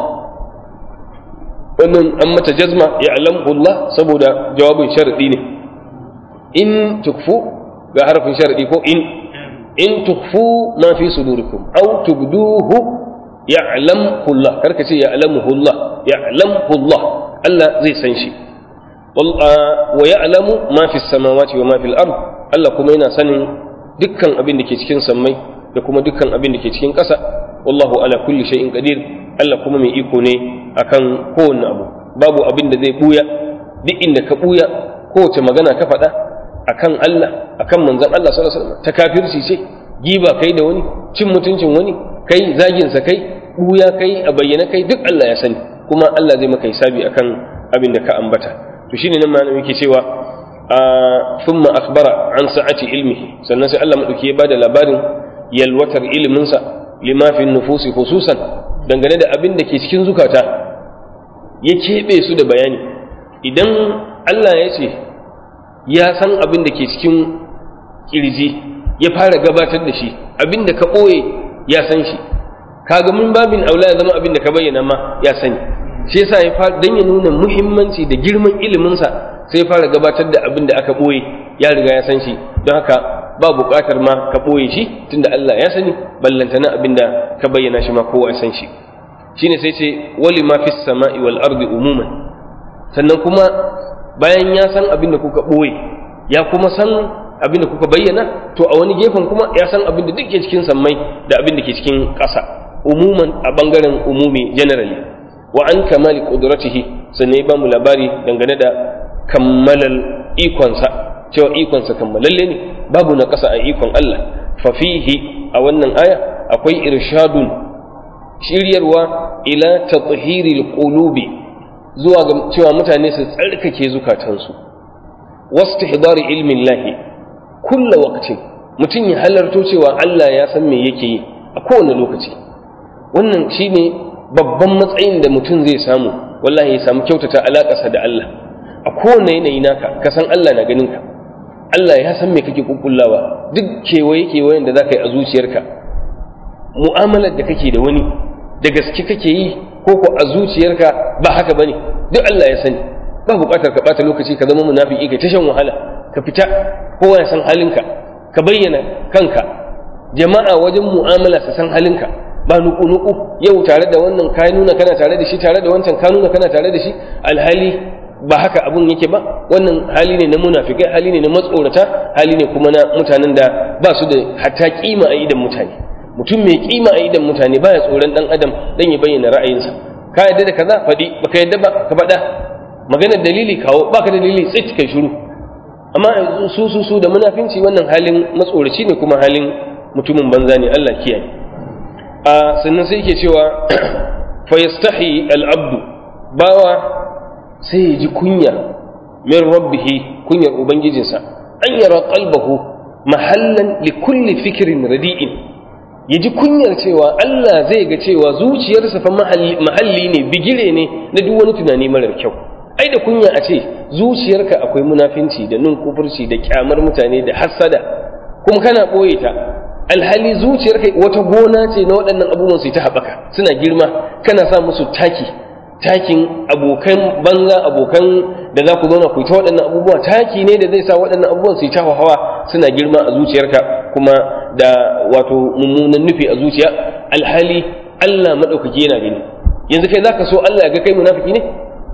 wannan an mata jazma ya'lamhu Allah saboda jawabin sharadi ne. In tukfu ga harfin sharadi ko in tukfu ma fi sudurikum aw tubduhu ya'lamhu Allah, karka ce ya'lamhu Allah, ya'lamhu Allah, Allah zai san shi. wa ya'lamu ma fi samawati wa ma fil ard, Allah kuma yana sanin dukkan abin da ke cikin sammai da kuma dukkan abin da ke cikin ƙasa. wallahu ala kulli shay'in qadir, Allah kuma mai iko ne akan kowanne abu, babu abin da zai buya. duk inda ka buya kowace magana ka faɗa akan Allah akan manzon Allah sallallahu alaihi wasallam ta kafirci ce, giba kai da wani, cin mutuncin wani kai, zagin sa kai, buya kai, a bayyana kai, duk Allah ya sani, kuma Allah zai maka hisabi akan abin da ka ambata. to shine nan ma yake cewa thumma akhbara an sa'ati ilmihi, sannan sai Allah madauki ya bada labarin yalwatar ilimin sa lima fi nufusi khususan, dangane da abin da ke cikin zukata ya keɓe su da bayani. idan Allah ya ce ya san abin da ke cikin kirji, ya fara gabatar da shi, abin da ka ɓoye ya san shi, kaga mun babin aula ya zama abin da ka bayyana ma ya sani. shi yasa ya fara dan ya nuna muhimmanci da girman ilimin sa, sai ya fara gabatar da abin da aka ɓoye ya riga ya san shi, don haka ba buƙatar ma ka ɓoye shi tunda Allah ya sani, ballantana abin da ka bayyana shi ma kowa ya san shi. shine sai ce wali ma fis sama'i wal ardi umuman, sannan kuma bayan ya san abin da kuka ɓoye ya kuma san abin da kuka bayyana, to a wani gefen kuma ya san abin da duk ke cikin sammai da abin da ke cikin ƙasa, umuman a bangaren umumi generally. wa an kamali qudratihi, sannan ya ba mu labari dangane da kammalal ikonsa, cewa ikonsa kammalalle ne, babu na ƙasa a ikon Allah. fa fihi, a wannan aya akwai irshadun, shiryarwa ila tathhiril qulubi, zuwa ga cewa mutane su tsarkake zukatansu. wastihdari ilmin lahi kulla waqtin, mutum ya halarto cewa Allah ya san me yake yi a kowane lokaci. wannan shine babban matsayin da mutum zai samu, wallahi ya samu kyautata alaƙarsa da Allah a kowane yanayi naka, ka san Allah na ganin ka, Allah ya san me kake kukkullawa, duk kewayen da zaka yi a zuciyarka, mu'amalar da kake da wani da gaske kake yi ko ko a zuciyarka ba haka bane, duk Allah ya sani. ba buƙatar ka bata lokaci ka zama munafiki kai ta shan wahala, ka fita kowa ya san halinka, ka bayyana kanka, jama'a wajen mu'amala su san halinka, ba nuku yau tare da wannan ka nuna kana tare da shi, tare da wancan ka nuna kana tare da shi, alhali ba haka abun yake ba. wannan hali ne na munafikai, hali ne na matsorata, hali ne kuma na mutanen da ba su da hatta kima a idan mutane. mutum mai kima a idan mutane baya tsoron dan adam dan ya bayyana ra'ayinsa. ka yadda da kaza faɗi, baka yadda ba ka faɗa, maganar dalili kawo, baka dalili tsit kai shiru. amma su da munafinci, wannan halin matsoraci ne kuma halin mutumin banza ne, Allah kiyaye. sannan sai yake cewa fa yastahi al-abdu, bawa sai ya ji kunya min rabbihi, kunyar ubangijinsa, an yara qalbahu mahallan li kulli fikrin radi'in, ya ji kunyar cewa Allah zai ga cewa zuciyarsa fa mahalli ne, bigire ne na duk wani tunani marar kyau. ai da kunya a ce zuciyarka akwai munafinci da kufurci da kyamar mutane da hassada, kuma kana ɓoye ta, alhali zuciyarka wata gona ce na waɗannan abubuwan su ta haɓaka suna girma, kana sa musu takin abokan banza, abokan da za ku zauna ku ta waɗannan abubuwa, taki ne da zai sa waɗannan abubuwan su ta hawa suna girma a zuciyarka, kuma da wato mummunan nufi a zuciya, alhali Allah maɗaukaki yana gani. yanzu kai za ka so Allah ya ga kai munafiki ne?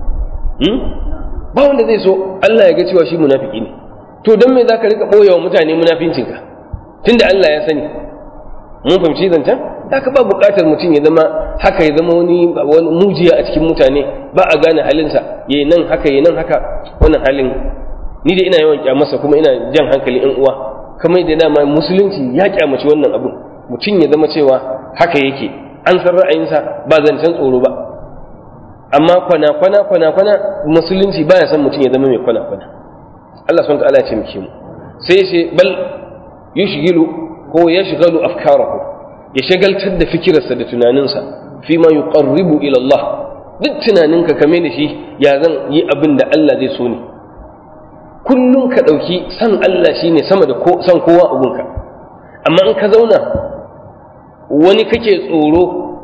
ba wanda zai so Allah ya ga cewa shi munafiki ne. to don me za ka rika ɓoye wa mutane munafincinka tunda Allah ya sani? mun fahimci zancen? haka ba buƙatar mutum ya zama haka, ya zama wani mujiya a cikin mutane, ba a gane halinsa, yayi nan haka yayi nan haka. wannan halin ni da ina yawan kyamarsa, kuma ina jan hankalin ƴan uwa, kamar da dama musulunci ya kyamaci wannan abun, mutum ya zama cewa haka yake, an san ra'ayinsa, ba zancen tsoro ba. amma kwana musulunci baya son mutum ya zama mai kwana. Allah subhanahu wa ta'ala ya ce muke mu, sai ce bal yushghilu ko yashghalu afkarahu, ya shagaltar da fikirarsa da tunaninsa fi ma yuqarribu ila Allah. duk tunaninka kame da shi ya zan yi abin da Allah zai so ne, kullum ka dauki san Allah shine sama da san kowa abunka. amma in ka zauna wani kake tsoro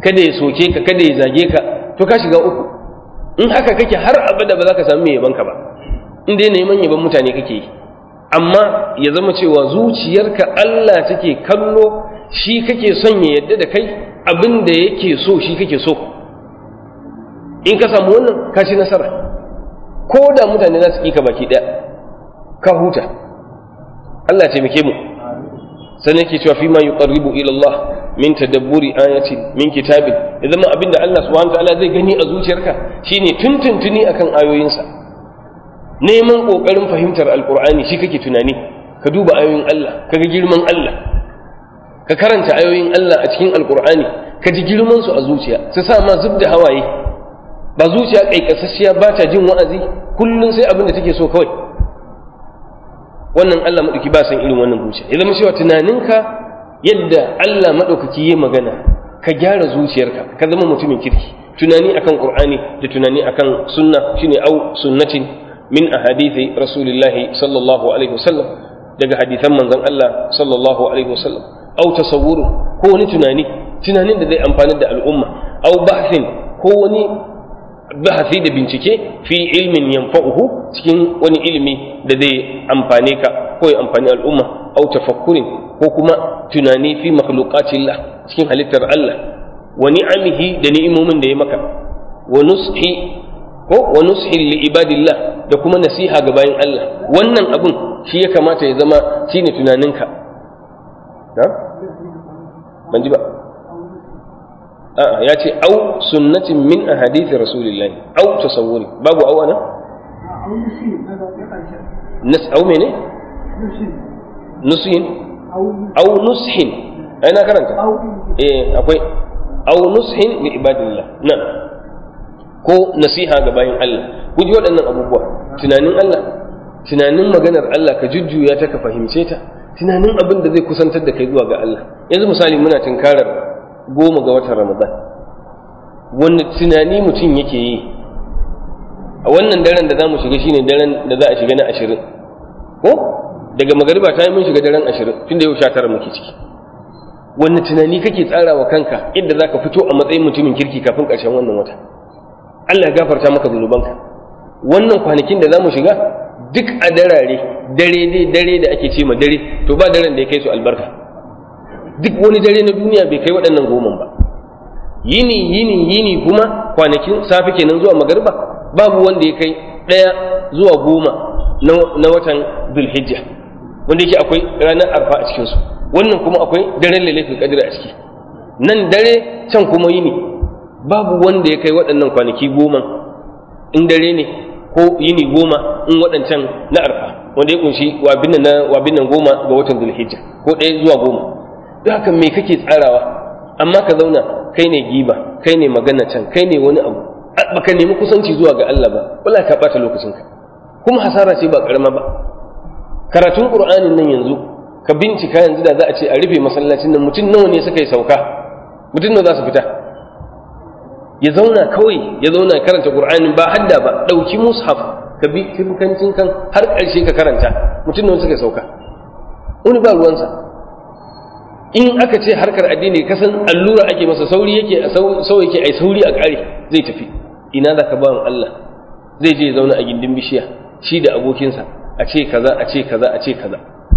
kada ya soke ka, kada ya zage ka, to ka shiga uku. In haka kake har abada ba za ka samu mai yaban ka ba, in dai neman yaban mutane kake yi. Amma ya zama cewa zuciyarka Allah take kallo, shi kake son ya yadda da kai, abin da yake so shi kake so. In ka samu wannan ka ci nasara, ko da mutane za su ƙi ka baki ɗaya ka huta. Allah ya taimake mu. Sannan yake cewa fi ma yuqarribu ila Allah min tadabburi ayatin min kitabin, ya zama abinda Allah subhanahu wa ta'ala zai gani a zuciyarka shine tuntuntuni akan ayoyinsa, neman kokarin fahimtar alqur'ani shi kake tunani, ka duba ayoyin Allah, ka ga girman Allah, ka karanta ayoyin Allah a cikin alqur'ani, ka ji girman su a zuciya, su sa ma zubda hawaye, ba zuciya kaikasasshiya ba ta jin wa'azi kullun sai abin da take so kawai. Wannan Allah madauki ba san irin wannan zuciya. Ya zama cewa tunaninka yadda Allah madaukaki yayi magana, ka gyara zuciyarka, ka zama mutumin kirki. Tunani akan Qur'ani da tunani akan sunna shine au sunnatin min ahadithi Rasulullah sallallahu alaihi wasallam, daga hadisan manzon Allah sallallahu alaihi wasallam, au tasawwur ko wani tunanin da zai amfani da al'umma, au bahthin ko wani bahasi da bincike fi ilmin yanfa'uhu, cikin wani ilimi da zai amfane ka ko ya amfani al'umma, au tafakkurin ko kuma tunani fi makhluqatillah, cikin halittar Allah, wa ni'amihi da ni'imomin da ya maka, wa nushi li ibadillah, da kuma nasiha ga bayin Allah. Wannan abun shi ya kamata ya zama shine tunaninka. Ban ji ba. Ya ce au sunnatin min ahadithi rasulillahi, au tasawwuri, babu au ana au mene nusin, au nushin, ai na karanta akwai au nushin li ibadillah, na ko nasiha ga bayin Allah. Ku ji waɗannan abubuwa, tunanin Allah, tunanin maganar Allah, ka jujjuya ta, ka fahimce ta, tunanin abin da zai kusantar da kai zuwa ga Allah. Yanzu misali muna tinkarar 10 ga watan Ramadan, wanda tunani mutum yake yi a wannan daren da za mu shiga shine daren da za a shiga na 20, ko daga magariba ta yi mun shiga daren 20 tunda yau 19 muke ciki. Wannan tunani kake tsara wa kanka yadda za ka fito a matsayin mutumin kirki kafin ƙarshen wannan wata, Allah ya gafarta maka zunubanka. Wannan kwanakin da za mu shiga duk a dare da ake ce ma dare, to ba daren da ya kai su albarka. Duk wani dare na duniya bai kai waɗannan 10 ba. Yini kuma kwanakin safe kenan zuwa magariba, babu wanda ya kai 1 zuwa 10 na watan Dhul-Hijja, wanda yake akwai ranar Arfa a cikinsu. Wannan kuma akwai daren Lailatul Qadr a ciki. Nan dare, can kuma yini, babu wanda ya kai waɗannan kwanaki 10 in dare ne, ko yini 10 in waɗancan na Arfa, wanda ya kunshi wabin nan 10 ga watan Dhul-Hijja, ko 1 zuwa 10. Don haka me kake tsarawa? Amma ka zauna kai ne giba, kai ne magana can, kai ne wani abu, baka nemi kusanci zuwa ga Allah ba, wallahi ka bata lokacinka, kuma hasara ce ba karama ba. Karatun Qur'anin nan yanzu ka bincika, yanzu da za a ce a rufe masallacin nan, mutum nawa ne suka yi sauka, mutum nawa za su fita? Ya zauna kawai, ya zauna karanta Qur'anin ba hadda ba, dauki mushaf ka bi kirkancin kan har ƙarshe ka karanta, mutum nawa suka yi sauka? Wani ba ruwansa. In aka ce harkar addini ka san allura ake masa, sauri yake ai sauri a ƙare, zai tafi. Ina za ka bawan Allah zai je ya zauna a gindin bishiya shi da abokinsa, a ce kaza a ce kaza a ce kaza.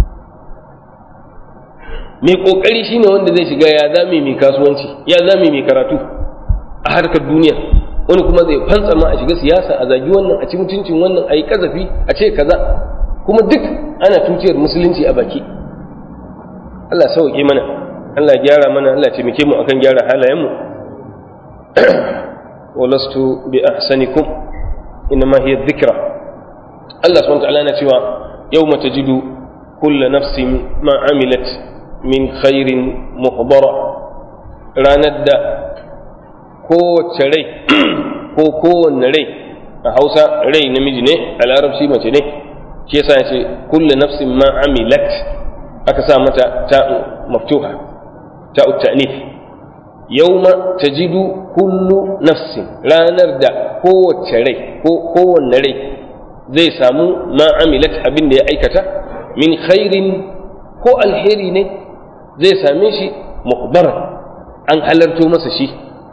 Mai kokari shine wanda zai shiga ya zame mai kasuwanci, ya zame mai karatu a harkar duniya. Wani kuma zai fantsama a shiga siyasa, a zagi wannan, a ci mutuncin wannan, a yi kazafi, a ce kaza, kuma duk ana tutiyar musulunci a baki. Allah sauke mana, Allah gyara mana, Allah taimake mu akan gyara halayenmu. Walastu bi ahsanikum inma hiya dhikra. Allah subhanahu wa ta'ala yana cewa yawma tajidu kullu nafsin ma amilat min khairin muhdara, ranar da kowace rai ko kowanne rai, a Hausa rai namiji ne, a Larabci mace ne, shi yasa ya ce kullu nafsin ma amilat, aka sa mata ta maftuha, ta ta'nif. Yawma tajidu kullu nafsin, ranar da kowace rai ko kowanne rai zai samu ma amilat, abin da ya aikata, min khairin, ko alheri ne zai same shi, muhdaran, an halarto masa shi,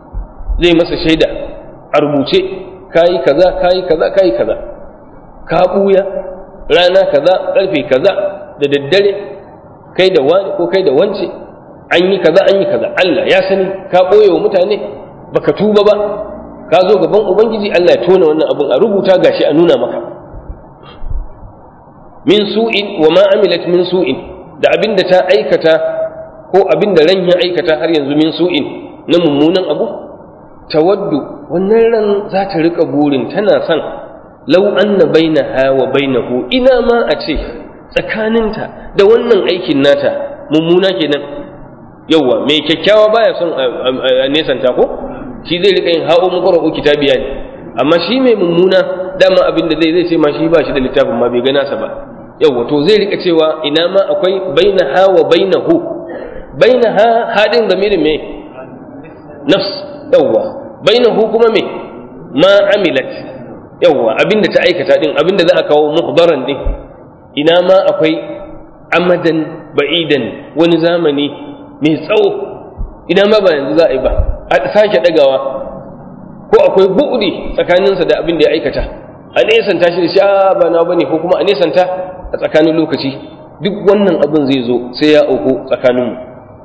zai masa shaida a rubuce, kayi kaza kayi kaza kayi kaza, ka buya rana kaza karfe kaza da daddare kai da wani ko kai da wance an yi kaza an yi kaza, Allah ya sani, ka ɓoye wa mutane baka tuba ba, ka zo gaban ubangiji Allah ya tona wannan abun a rubuta gashi a nuna maka. Min su'in wa ma amilat min su'in, da abin da ta aikata ko abin da ran ya aikata har yanzu min su'in na mummunan abu, tawaddu wannan ran za ta rika burin tana son law anna bainaha wa bainahu, ina ma a ce tsakaninta da wannan aikin nata mummuna kenan. Yawwa mai kyakkyawa baya son a nesanta ko, shi zai rika yin ha'o muqra'u kitabiya ne, amma shi mai mummuna dama abin da zai ce ma shi ba shi da littafin ma bai gana sa ba. Yawwa to zai rika cewa ina ma akwai bainaha wa bainahu, bainaha hadin zamirin me nafs, yawwa bainahu kuma me ma amilat, yawwa abinda ta aikata din, abinda za a kawo muhdaran din, ina ma akwai amadan ba'idan, wani zamani mai tsawo, ina ma ba yanzu za a yi ba, a sake dagawa, ko akwai bu'udi tsakaninsa da abin da ya aikata, a nesanta shi da sha ba na bane, ko kuma a nesanta a tsakanin lokaci. Duk wannan abin zai zo sai ya auku tsakaninmu.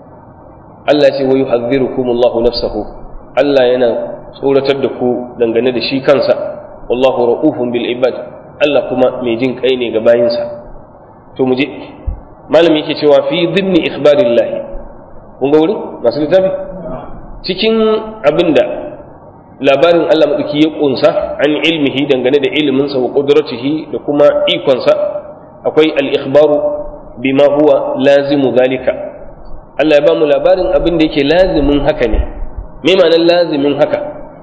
Allah ce wa yuhadhdhirukumullahu nafsahu, Allah yana tsoratar da ku dangane da shi kansa, wallahu ra'ufun bil ibad, Allah kuma mai jin kai ne ga bayinsa. To mu je, malami yake cewa fi dhimni ikhbarillah, kun ga wuri masu littafi, cikin abinda labarin Allah madauki ya kunsa an ilmihi dangane da iliminsa wa qudratihi da kuma ikonsa, akwai al-ikhbaru bima huwa lazimu zalika. Allah ya ba mu labarin abin da yake lazimin haka ne. Me ma'anar lazimin haka?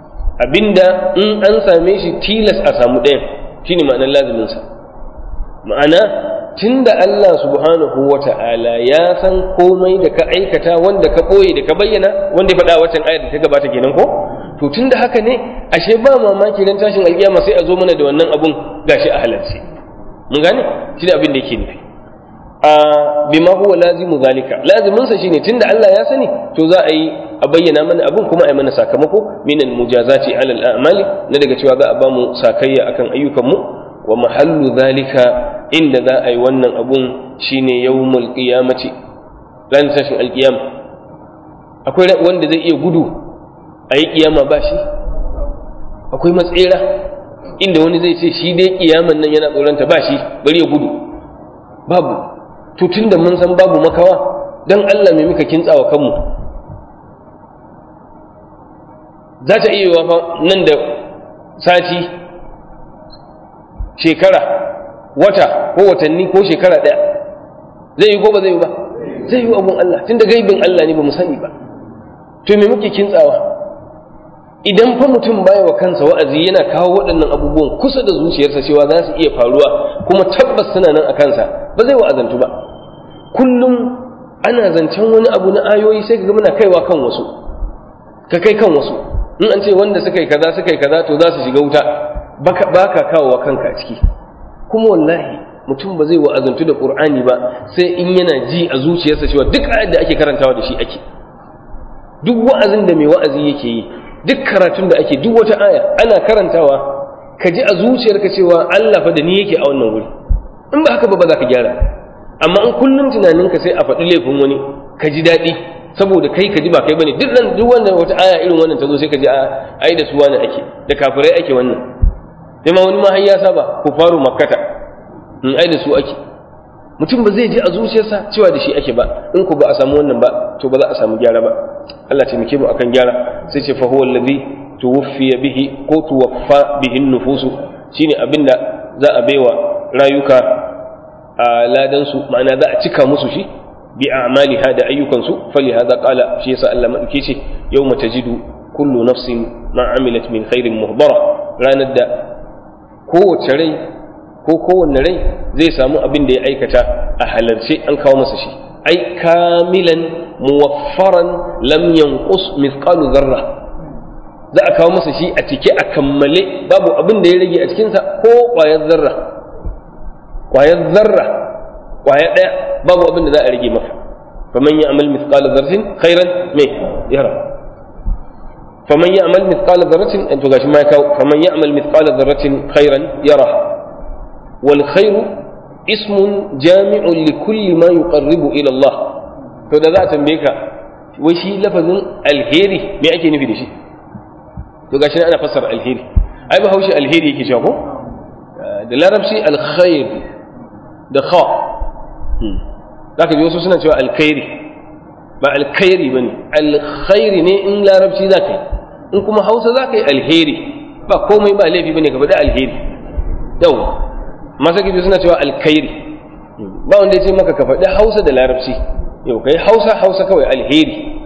Abinda in an same shi tilas a samu ɗayan, shine ma'anar lazimin sa. Ma'ana tunda Allah subhanahu wata'ala ya san komai da ka aikata, wanda ka boye da ka bayyana, wanda ya faɗa waccan ayar da ta gabata kenan ko, to tunda haka ne ashe ba mamaki dan tashin alkiyama sai a zo mana da wannan abun gashi a halarci. Mun gane shi abin da yake nufi bima huwa lazimu zalika, lazimin sa shine tunda Allah ya sani to za a yi a bayyana mana abun kuma a yi mana sakamako minal mujazati alal a'mali, na daga cewa za a ba mu sakayya akan ayyukan mu. Wa mahallu zalika, inda za a yi wannan abun shine yawmul qiyamati, ran tashin alqiyama. Akwai wanda zai iya gudu a yi kiyama ba shi? Akwai matsera inda wani zai ce shi dai kiyaman nan yana tsoronta ba shi, bari ya gudu? Babu. To tunda mun san babu makawa, dan Allah mai muka kintsawa kanmu? Za ta iya yiwa nan da sati, shekara, wata ko watanni ko shekara ɗaya, zai yi ko ba zai yi ba? Zai yi abun Allah, tunda gaibin Allah ne ba mu sani ba. To me muke kintsawa? Idan fa mutum baya wa kansa wa'azi yana kawo waɗannan abubuwan kusa da zuciyarsa cewa za su iya faruwa kuma tabbas suna nan a kansa, ba zai wa'azantu ba. Kullum ana zancen wani abu na ayoyi sai ka ga muna kaiwa kan wasu, ka kai kan wasu, in an ce wanda suka yi kaza to za su shiga wuta, ba ka kawo wa kanka a ciki. Kuma wallahi mutum ba zai wa'azantu da Qur'ani ba sai in yana ji a zuciyarsa cewa duk ayat da ake karantawa da shi ake, duk wa'azin da mai wa'azi yake yi, duk karatun da ake, duk wata aya ana karantawa, ka ji a zuciyarka cewa Allah fa da ni yake a wannan wuri. In ba haka ba za ka gyara. Amma in kullum tunaninka sai a faɗi laifin wani, ka ji daɗi saboda kai ka ji ba kai bane. Duk wanda wata aya irin wannan ta zo sai ka ji ai da su wani ake, da kafirai ake wannan. Sai ma wani ma har ya saba ku faru makkata, in ai da su ake. Mutum ba zai ji a zuciyarsa cewa da shi ake ba. In ku ba a samu wannan ba to ba za a samu gyara ba. Allah taimake mu akan gyara. Sai ce fa huwa allazi tuwaffiya bihi ko tuwaffa bihi nufusu, shine abinda za a baiwa rayuka a ladan su, ma'ana za a cika musu shi bi a'maliha da ayyukan su. Fali hada qala, shi yasa Allah madauke ce yawma tajidu kullu nafsin ma amilat min khairin muhdara, ranar da kowace rai ko kowanne rai zai samu abin da ya aikata a halarce, an kawo masa shi. Ai kamilan muwaffaran lam yanqus mithqalu dharra, za a kawo masa shi a cike a kammale, babu abin da ya rage a cikinsa ko ƙwayar zarra. Ƙwayar zarra, ƙwaya ɗaya, babu abin da za a rage maka. faman ya'mal mithqala dharratin khairan yara. faman ya'mal mithqala dharratin to gashi ma ya kawo faman ya'mal mithqala dharratin khairan yara wal khairu ismun jami'un li kulli ma yuqarribu ila Allah to da za a tambaye ka wai shi lafazin alheri me ake nufi da shi to gashi ana fassara alheri ai ba haushi alheri yake cewa ko da larabci alkhair da kha zaka ji wasu suna cewa alkhairi ba alkhairi bane alkhairi ne in larabci zaka yi in kuma hausa zaka yi alheri ba komai ba laifi bane ka faɗi alheri yau masaki suna cewa alkhairi ba wanda ya ce maka ka faɗi hausa da larabci yau kai hausa kawai alheri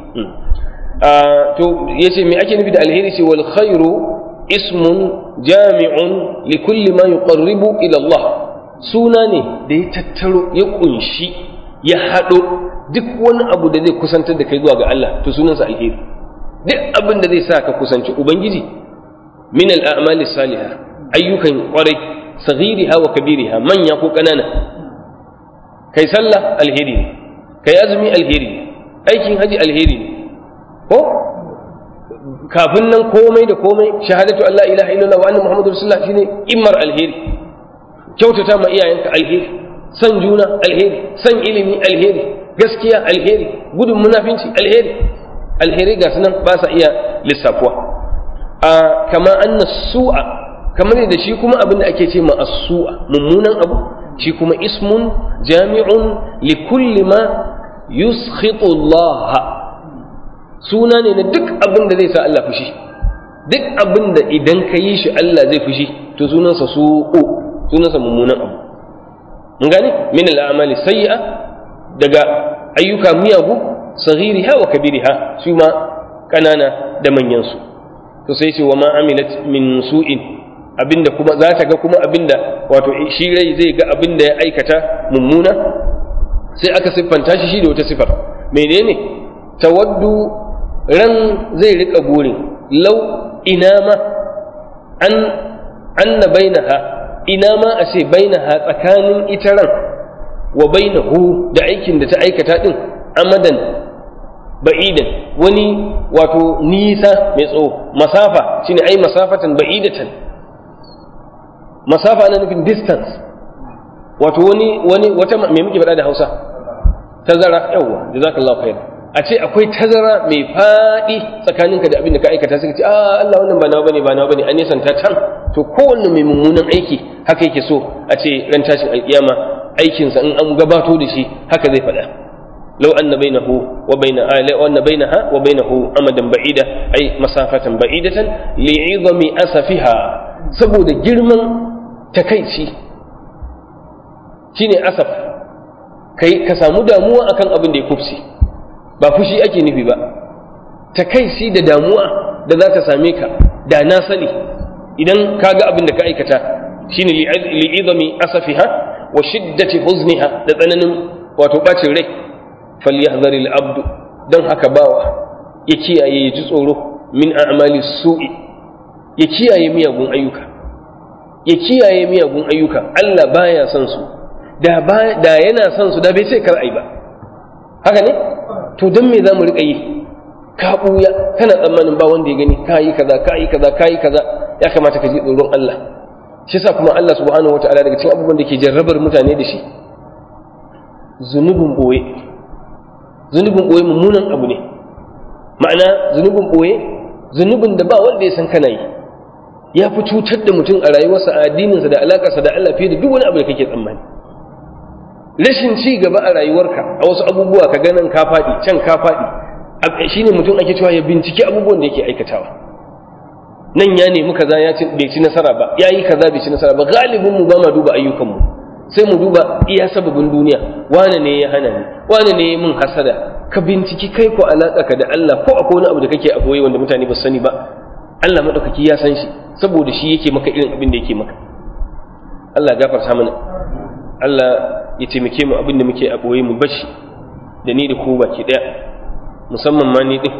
to yace me ake nufi da alheri ce wal khairu ismun jami'un li kulli ma yuqarribu ila Allah suna ne da ya tattaro ya kunshi ya hado duk wani abu da zai kusantar da kai zuwa ga Allah to sunansa alheri duk abin da zai sa ka kusanci ubangiji min al-a'mali salihah ayyukan kwarai saghiriha wa kabiriha manya ko kanana kai sallah alheri ne kai azumi alheri ne aikin haji alheri ne ko kafin nan komai da komai shahadatu Allah ilaha illallah wa anna muhammadur rasulullah shine immar alheri kyautata ma iyayenka alheri san juna alheri san ilimi alheri gaskiya alheri gudun munafinci alheri ga sunan ba sa iya lissafuwa kama anna su'a kamar da shi kuma abin da ake ce ma as-su'a mummunan abu shi kuma ismun jami'un li kulli ma yuskhitu Allah suna ne na duk abin da zai sa Allah fushi duk abin da idan ka yi shi Allah zai fushi to sunansa su'u sunansa mummunan abu mun gane min al-a'mali sayyi'a daga ayyuka miyagu saghiriha wa kabiriha su ma kanana da manyan su to sai ce wa ma amilat min su'in abinda kuma za ta ga kuma abinda wato shi rai zai ga abinda ya aikata mummuna sai aka siffanta shi da wata sifar menene tawaddu ran zai rika burin law inama anna bainaha inama a ce bainaha tsakanin ita ran wa bainahu da aikin da ta aikata din amadan ba'idan wani wato nisa mai tsawo masafa shine ai masafatan ba'idatan masafa ana nufin distance wato wata me muke faɗa da Hausa tazara yawa jazakallahu khair a ce akwai tazara mai faɗi tsakaninka da abin da ka aikata suka ce Allah wannan ba nawa bane an nisanta can to kowanne mai mummunan aiki haka yake so a ce ran tashin alkiyama aikinsa in an gabato da shi haka zai faɗa law anna bainahu wa bainaha wa bainahu amadan ba'ida ay masafatan ba'idatan li'idami asafiha saboda girman takaici shine asaf kai ka samu damuwa akan abin da ya kufsi ba fushi ake nufi ba takaici da damuwa da za ta same ka da na sani idan ka ga abin da ka aikata shine li'idami asafiha wa shiddati huzniha da tsananin wato bacin rai falyahzaril abdu dan haka bawa ya kiyaye ya ji tsoro min a'mali su'i ya kiyaye miyagun ayyuka Allah baya son su da yana son su da bai ce kar ai ba haka ne to dan me zamu rika yi ka buya kana tsammanin ba wanda ya gani kayi kaza ya kamata ka ji tsoron Allah shi yasa kuma Allah subhanahu wataala daga cikin abubuwan da ke jarrabar mutane da shi zunubin boye mummunan abu ne ma'ana zunubin da ba wanda ya san kana yi ya fi cutar da mutum a rayuwarsa a addininsa da alakarsa da Allah fiye da duk wani abu da kake tsammani rashin ci gaba a rayuwarka a wasu abubuwa ka ganin ka faɗi can ka faɗi shine mutum ake cewa ya binciki abubuwan da yake aikatawa nan ya nemi kaza bai ci nasara ba ya yi kaza bai ci nasara ba galibin mu ba ma duba ayyukanmu sai mu duba iya sababin duniya wane ne ya hana ni wane ne ya min hasada ka binciki kai ko alaka ka da Allah ko akwai wani abu da kake a boye wanda mutane ba su sani ba Allah madaukaki ya san shi saboda shi yake maka irin abin da yake maka Allah gafarta mana Allah ya taimake mu abin da muke a boye mu bashi da ni da ku baki daya musamman ma ni din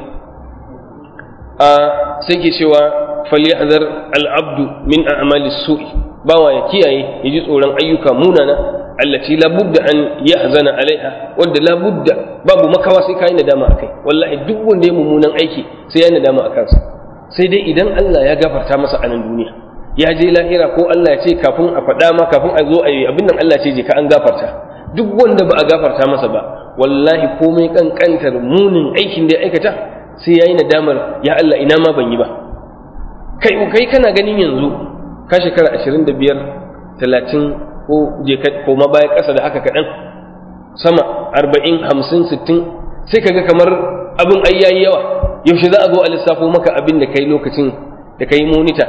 sai ke cewa falyahzar al-abdu min a'mali su'i bawa ya kiyaye ya ji tsoron ayyuka munana allati la budda an yahzana alaiha wanda la budda babu makawa sai kai nadama akai wallahi duk wanda ya mummunan aiki sai ya nadama akan sa sai dai idan Allah ya gafarta masa a nan duniya, ya je lahira ko Allah ya ce kafin a faɗa ma kafin a zo a yi abin nan Allah ce je ka an gafarta. Duk wanda ba a gafarta masa ba wallahi komai kankantar munin aikin da ya aikata sai yayi nadamar ya Allah ina ma ban yi ba. Kai kana ganin yanzu ka shekara 25 30 ko je ko ma baya ƙasa da haka kaɗan sama 40 50 60 sai kaga kamar abin ai yayi yawa. Yaushe za a zo a lissafo maka abin da kai lokacin da kai monita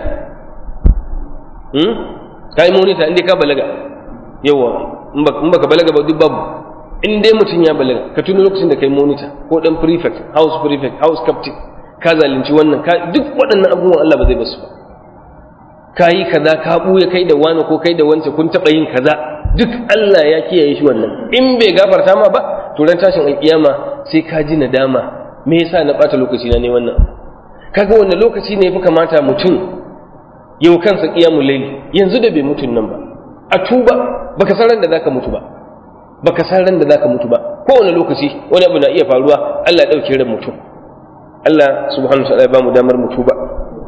kai monita inda ka balaga yawa in baka balaga ba duk babu. In dai mutum ya balaga ka tuna lokacin da kai monita ko dan prefect house captain ka zalunci wannan duk waɗannan abubuwan Allah ba zai basu ba. Ka yi kaza ka ɓuya kai da wani ko kai da wancan kun taɓa yin kaza duk Allah ya kiyaye shi wannan. In bai gafarta ma ba to ran tashin alƙiyama sai ka ji nadama, me yasa na ɓata lokaci na ne wannan. Kaga wannan lokaci ne fi kamata mutum yau kansa qiyamul layli yanzu da bai mutun nan ba a tuba. Baka san ran da zaka mutu ba, baka san ran da zaka mutu ba. Kowane lokaci wani abu na iya faruwa, Allah ya dauke ran mutum. Allah subhanahu wa ta'ala ya bamu damar mutu ba.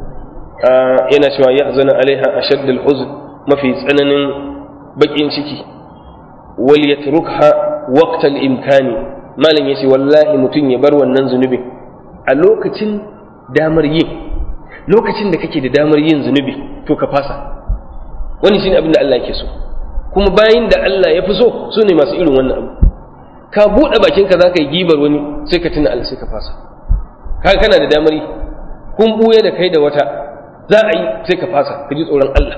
Yana cewa yahzana alaiha ashaddul huzn, mafi tsananin bakin ciki. Wal yatrukha waqtal imkani, malam yace wallahi mutum ya bar wannan zunubin a lokacin damar yin, lokacin da kake da damar yin zunubi to ka fasa. Wani shine abin da Allah yake so, kuma bayin da Allah ya fi so su ne masu irin wannan abu. Ka buɗe bakinka za ka yi gibar wani sai ka tuna Allah sai ka fasa. Kana da damar yi, kun ɓuya da kai da wata za a yi sai ka fasa, ka ji tsoron Allah.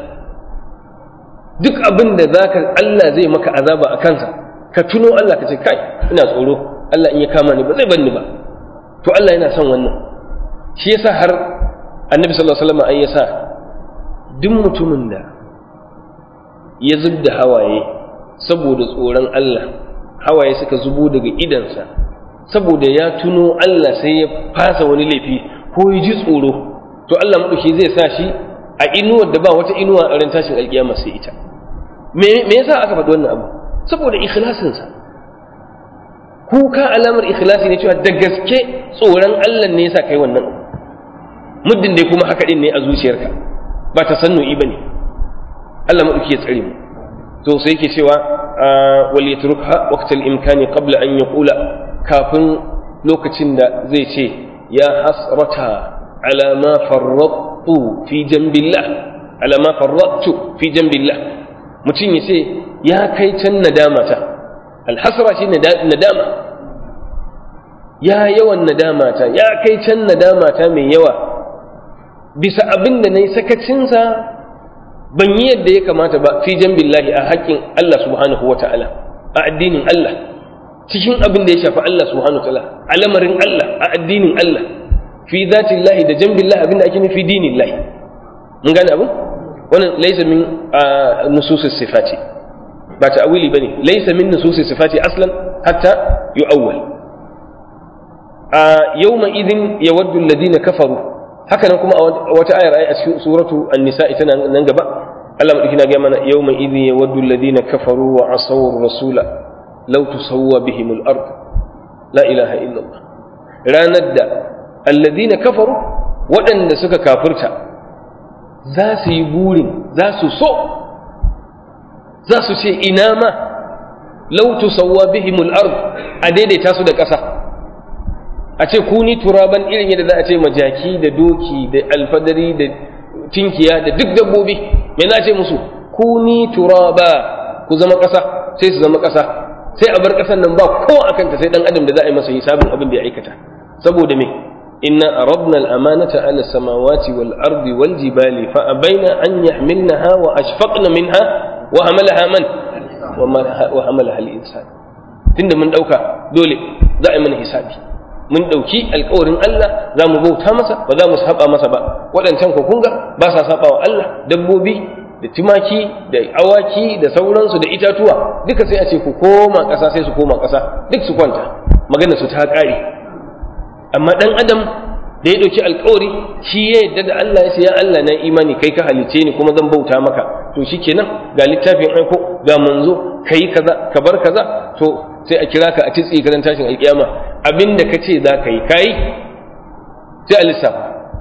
Duk abin da Allah zai maka azaba a kansa ka tuno Allah ka ce kai ina tsoro Allah in ya kama ni ba zai banni ba. To Allah yana son wannan. Shi yasa har Annabi sallallahu alaihi wasallam ai yasa duk mutumin da ya zubda hawaye saboda tsoron Allah, hawaye suka zubo daga idansa saboda ya tuno Allah sai ya fasa wani laifi ko ya ji tsoro, to Allah madauki zai sa shi a inuwar da ba wata inuwa a ran tashin alkiyama sai ita. Me yasa aka faɗi wannan abu? Saboda ikhlasinsa. Kuka alamar ikhlasi ne cewa da gaske tsoron Allah ne yasa kai wannan abu. Muddin dai kuma haka din ne a zuciyarka ba ta sannu'i bane. Allah madauki ya tsare mu. To sai yake cewa wal yatrukha waqtal imkani qabla an yaqula, kafin lokacin da zai ce ya hasrata ala ma farrattu fi jambillah, ala ma farrattu fi jambillah. Mutum ya ce ya kai can nadamata. Alhasra shi nadama, ya yawan nadamata, ya kai can nadamata mai yawa bisa abin da na yi sakacinsa ban yi yadda ya kamata ba fi jambillahi a haƙƙin Allah subhanahu wa ta'ala, a addinin Allah, cikin abin da ya shafi Allah subhanahu wa ta'ala, a lamarin Allah, a addinin Allah, fi zatin lahi da jambillahi abin da ake nufi dinin lahi. Mun gane abin? Wannan laisa min nususis sifati, ba ta'awili bane, laisa min nususis sifati aslan hatta yu'awwal. Yawma idhin yawaddu alladhina kafaru, haka nan kuma a wata ayar a cikin suratu an-nisa ita nan gaba Allah madauki na ga mana yawma idhin yawaddu alladhina kafaru wa asaw ar-rasula law tusawwa bihim al-ard, la ilaha illa Allah. Ranar da alladhina kafaru, waɗanda suka kafirta, za su yi burin, za su so, za su ce ina ma law tusawwa bihim al-ard, a daidaita su da ƙasa, a ce kuni turaban irin yadda za a ce majaki da doki da alfadari da tinkiya da duk dabbobi, me na ce musu kuni turaba, ku zama ƙasa, sai su zama ƙasa, sai a bar ƙasan nan ba ko a kanta sai ɗan adam da za a yi masa hisabin abin da ya aikata. Saboda me inna aradna al-amanata ala samawati wal ardi wal jibali fa abaina an yahmilnaha wa ashfaqna minha wa hamalaha man wa hamalaha al-insan. Tunda mun dauka dole za a yi mana hisabi, mun ɗauki alkawarin Allah za mu bauta masa, ba za mu saba masa ba. Waɗancan kunga ba sa saba wa Allah, dabbobi da tumaki da awaki da sauransu da itatuwa duka sai a ce ku koma ƙasa, sai su koma ƙasa duk su kwanta, magana su ta ƙare. Amma ɗan adam da ya ɗauki alkawari shi ya yadda da Allah ya ce ya Allah na imani kai ka halice ni kuma zan bauta maka, to shikenan ga littafin aiko ga manzo kai kaza ka bar kaza, to sai a kira ka a titsi ka tashin alkiyama abinda ka ce za ka yi kayi sai a lissafa.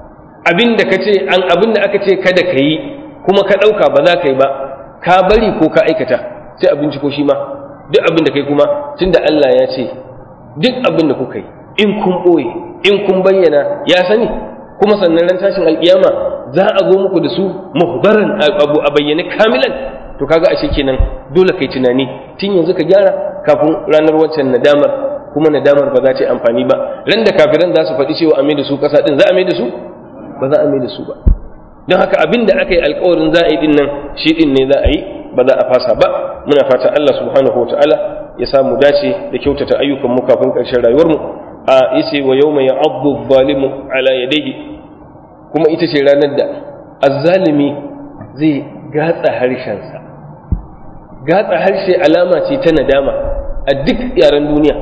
abinda aka ce kada ka yi kuma ka ɗauka ba za ka yi ba, ka bari ko ka aikata, sai a binciko shi ma duk abin da kai kuma tunda Allah ya ce duk abin da kuka yi in kun ɓoye in kun bayyana ya sani, kuma sannan ran tashin alƙiyama za a zo muku da su muhbaran abu a bayyane kamilan, to kaga ashe kenan dole kai tunani tun yanzu ka gyara kafin ranar waccan nadamar, kuma nadamar ba za ta yi amfani ba. Ran da kafiran za su faɗi cewa a mai da su ƙasa ɗin, za a mai da su ba za a mai da su ba. Don haka abin da aka yi alƙawarin za a yi ɗin nan shi ɗin ne za a yi, ba za a fasa ba. Muna fata Allah subhanahu wa ta'ala ya samu dace da kyautata ayyukan mu kafin ƙarshen rayuwar mu. A yace wa yawma ya'addu adh-dhalimu ala yadayhi, kuma ita ce ranar da azzalimi zai gatsa harshensa. Gatsa harshe alama ce ta nadama a duk yaren duniya.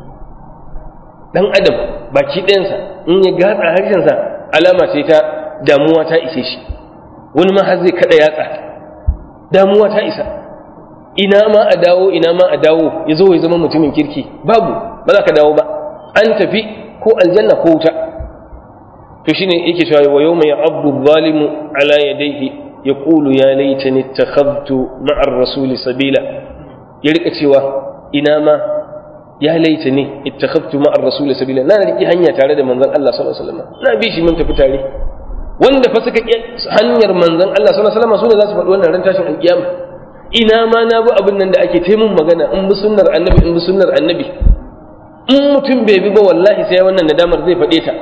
Dan adam baki ɗayansa in ya gatsa harshensa alama ce ta damuwa ta ishe shi, wani ma har zai kada yatsa, damuwa ta isa, ina ma a dawo ya zo ya zama mutumin kirki, babu, ba za ka dawo ba, an tafi ko aljanna ko wuta. to shine yake cewa wa yawma ya'abdu adh-dhalimu ala yadayhi yaqulu ya laitani ittakhadhtu ma'a ar-rasuli sabila, ya rika cewa ina ma ya laitani ittakhadhtu ma'a ar-rasuli sabila, na riki hanya tare da manzon Allah sallallahu alaihi wasallam, na bi shi mun tafi tare. Wanda fa suka hanyar manzon Allah sallallahu alaihi wasallam sune za su faɗi wannan ran tashin alkiyama, ina ma na bi abin nan da ake taimun magana, in bi sunnar annabi, in mutum bai bi ba wallahi sai wannan nadamar zai faɗe ta.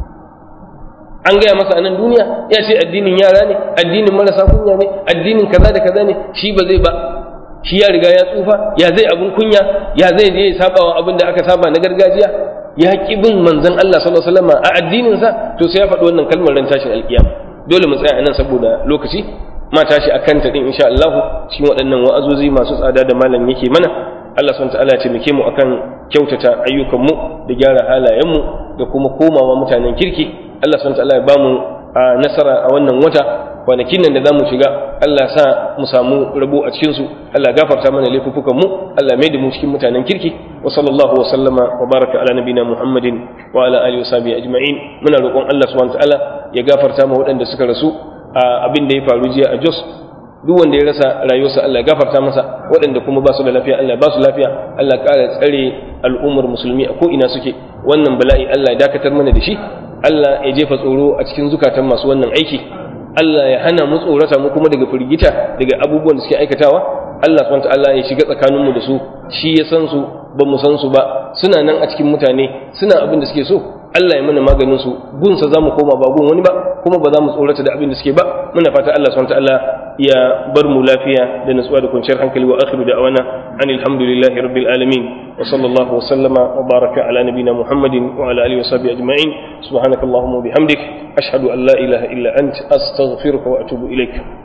An gaya masa a nan duniya ya ce addinin yara ne, addinin marasa kunya ne, addinin kaza da kaza ne, shi ba zai ba, shi ya riga ya tsufa, ya zai abin kunya, ya zai je ya saba wa abin da aka saba na gargajiya, ya ki bin manzon Allah sallallahu alaihi wasallam a addinin sa, to sai ya faɗi wannan kalmar ran tashin alkiyama. Dole mu tsaya a nan saboda lokaci, ma tashi akan ta din insha Allah cikin waɗannan wa'azozi masu tsada da malam yake mana. Allah subhanahu wa ta'ala ya taimake mu akan kyautata ayyukan mu da gyara halayen mu da kuma komawa mutanen kirki. Allah subhanahu wa ta'ala ya bamu nasara a wannan wata, kwanakin nan da zamu shiga Allah sa mu samu rabo a cikin su, Allah gafarta mana laifukan mu, Allah mai da mu cikin mutanen kirki. Wa sallallahu wa sallama wa baraka ala nabina Muhammadin wa ala alihi wa sahbihi ajma'in. Muna roƙon Allah subhanahu wa ta'ala ya gafarta mu waɗanda suka rasu a abin da ya faru jiya a Jos, duk wanda ya rasa rayuwarsa Allah ya gafarta masa, waɗanda kuma ba su da lafiya Allah ya ba su lafiya, Allah ƙara tsare al'ummar musulmi a ko ina suke. Wannan bala'i Allah ya dakatar mana da shi, Allah ya jefa tsoro a cikin zukatan masu wannan aiki, Allah ya hana mu tsorata mu kuma daga firgita daga abubuwan da suke aikatawa. Allah subhanahu wataala ya shiga tsakaninmu da su, shi ya san su ba mu san su ba, suna nan a cikin mutane suna abin da suke so. Allah ya mana maganin su, gunsa za mu koma ba gun wani ba, kuma ba za mu tsorata da abin da suke ba. Muna fata Allah subhanahu wataala ya bar mu lafiya da nutsuwa da kwanciyar hankali. Wa akhiru da'wana anil hamdulillahi rabbil alamin wa sallallahu wa sallama wa baraka ala nabiyyina Muhammadin wa ala alihi wa sahbihi ajma'in. Subhanakallahumma wa bihamdik ashhadu an la ilaha illa ant astaghfiruka wa atubu ilaik.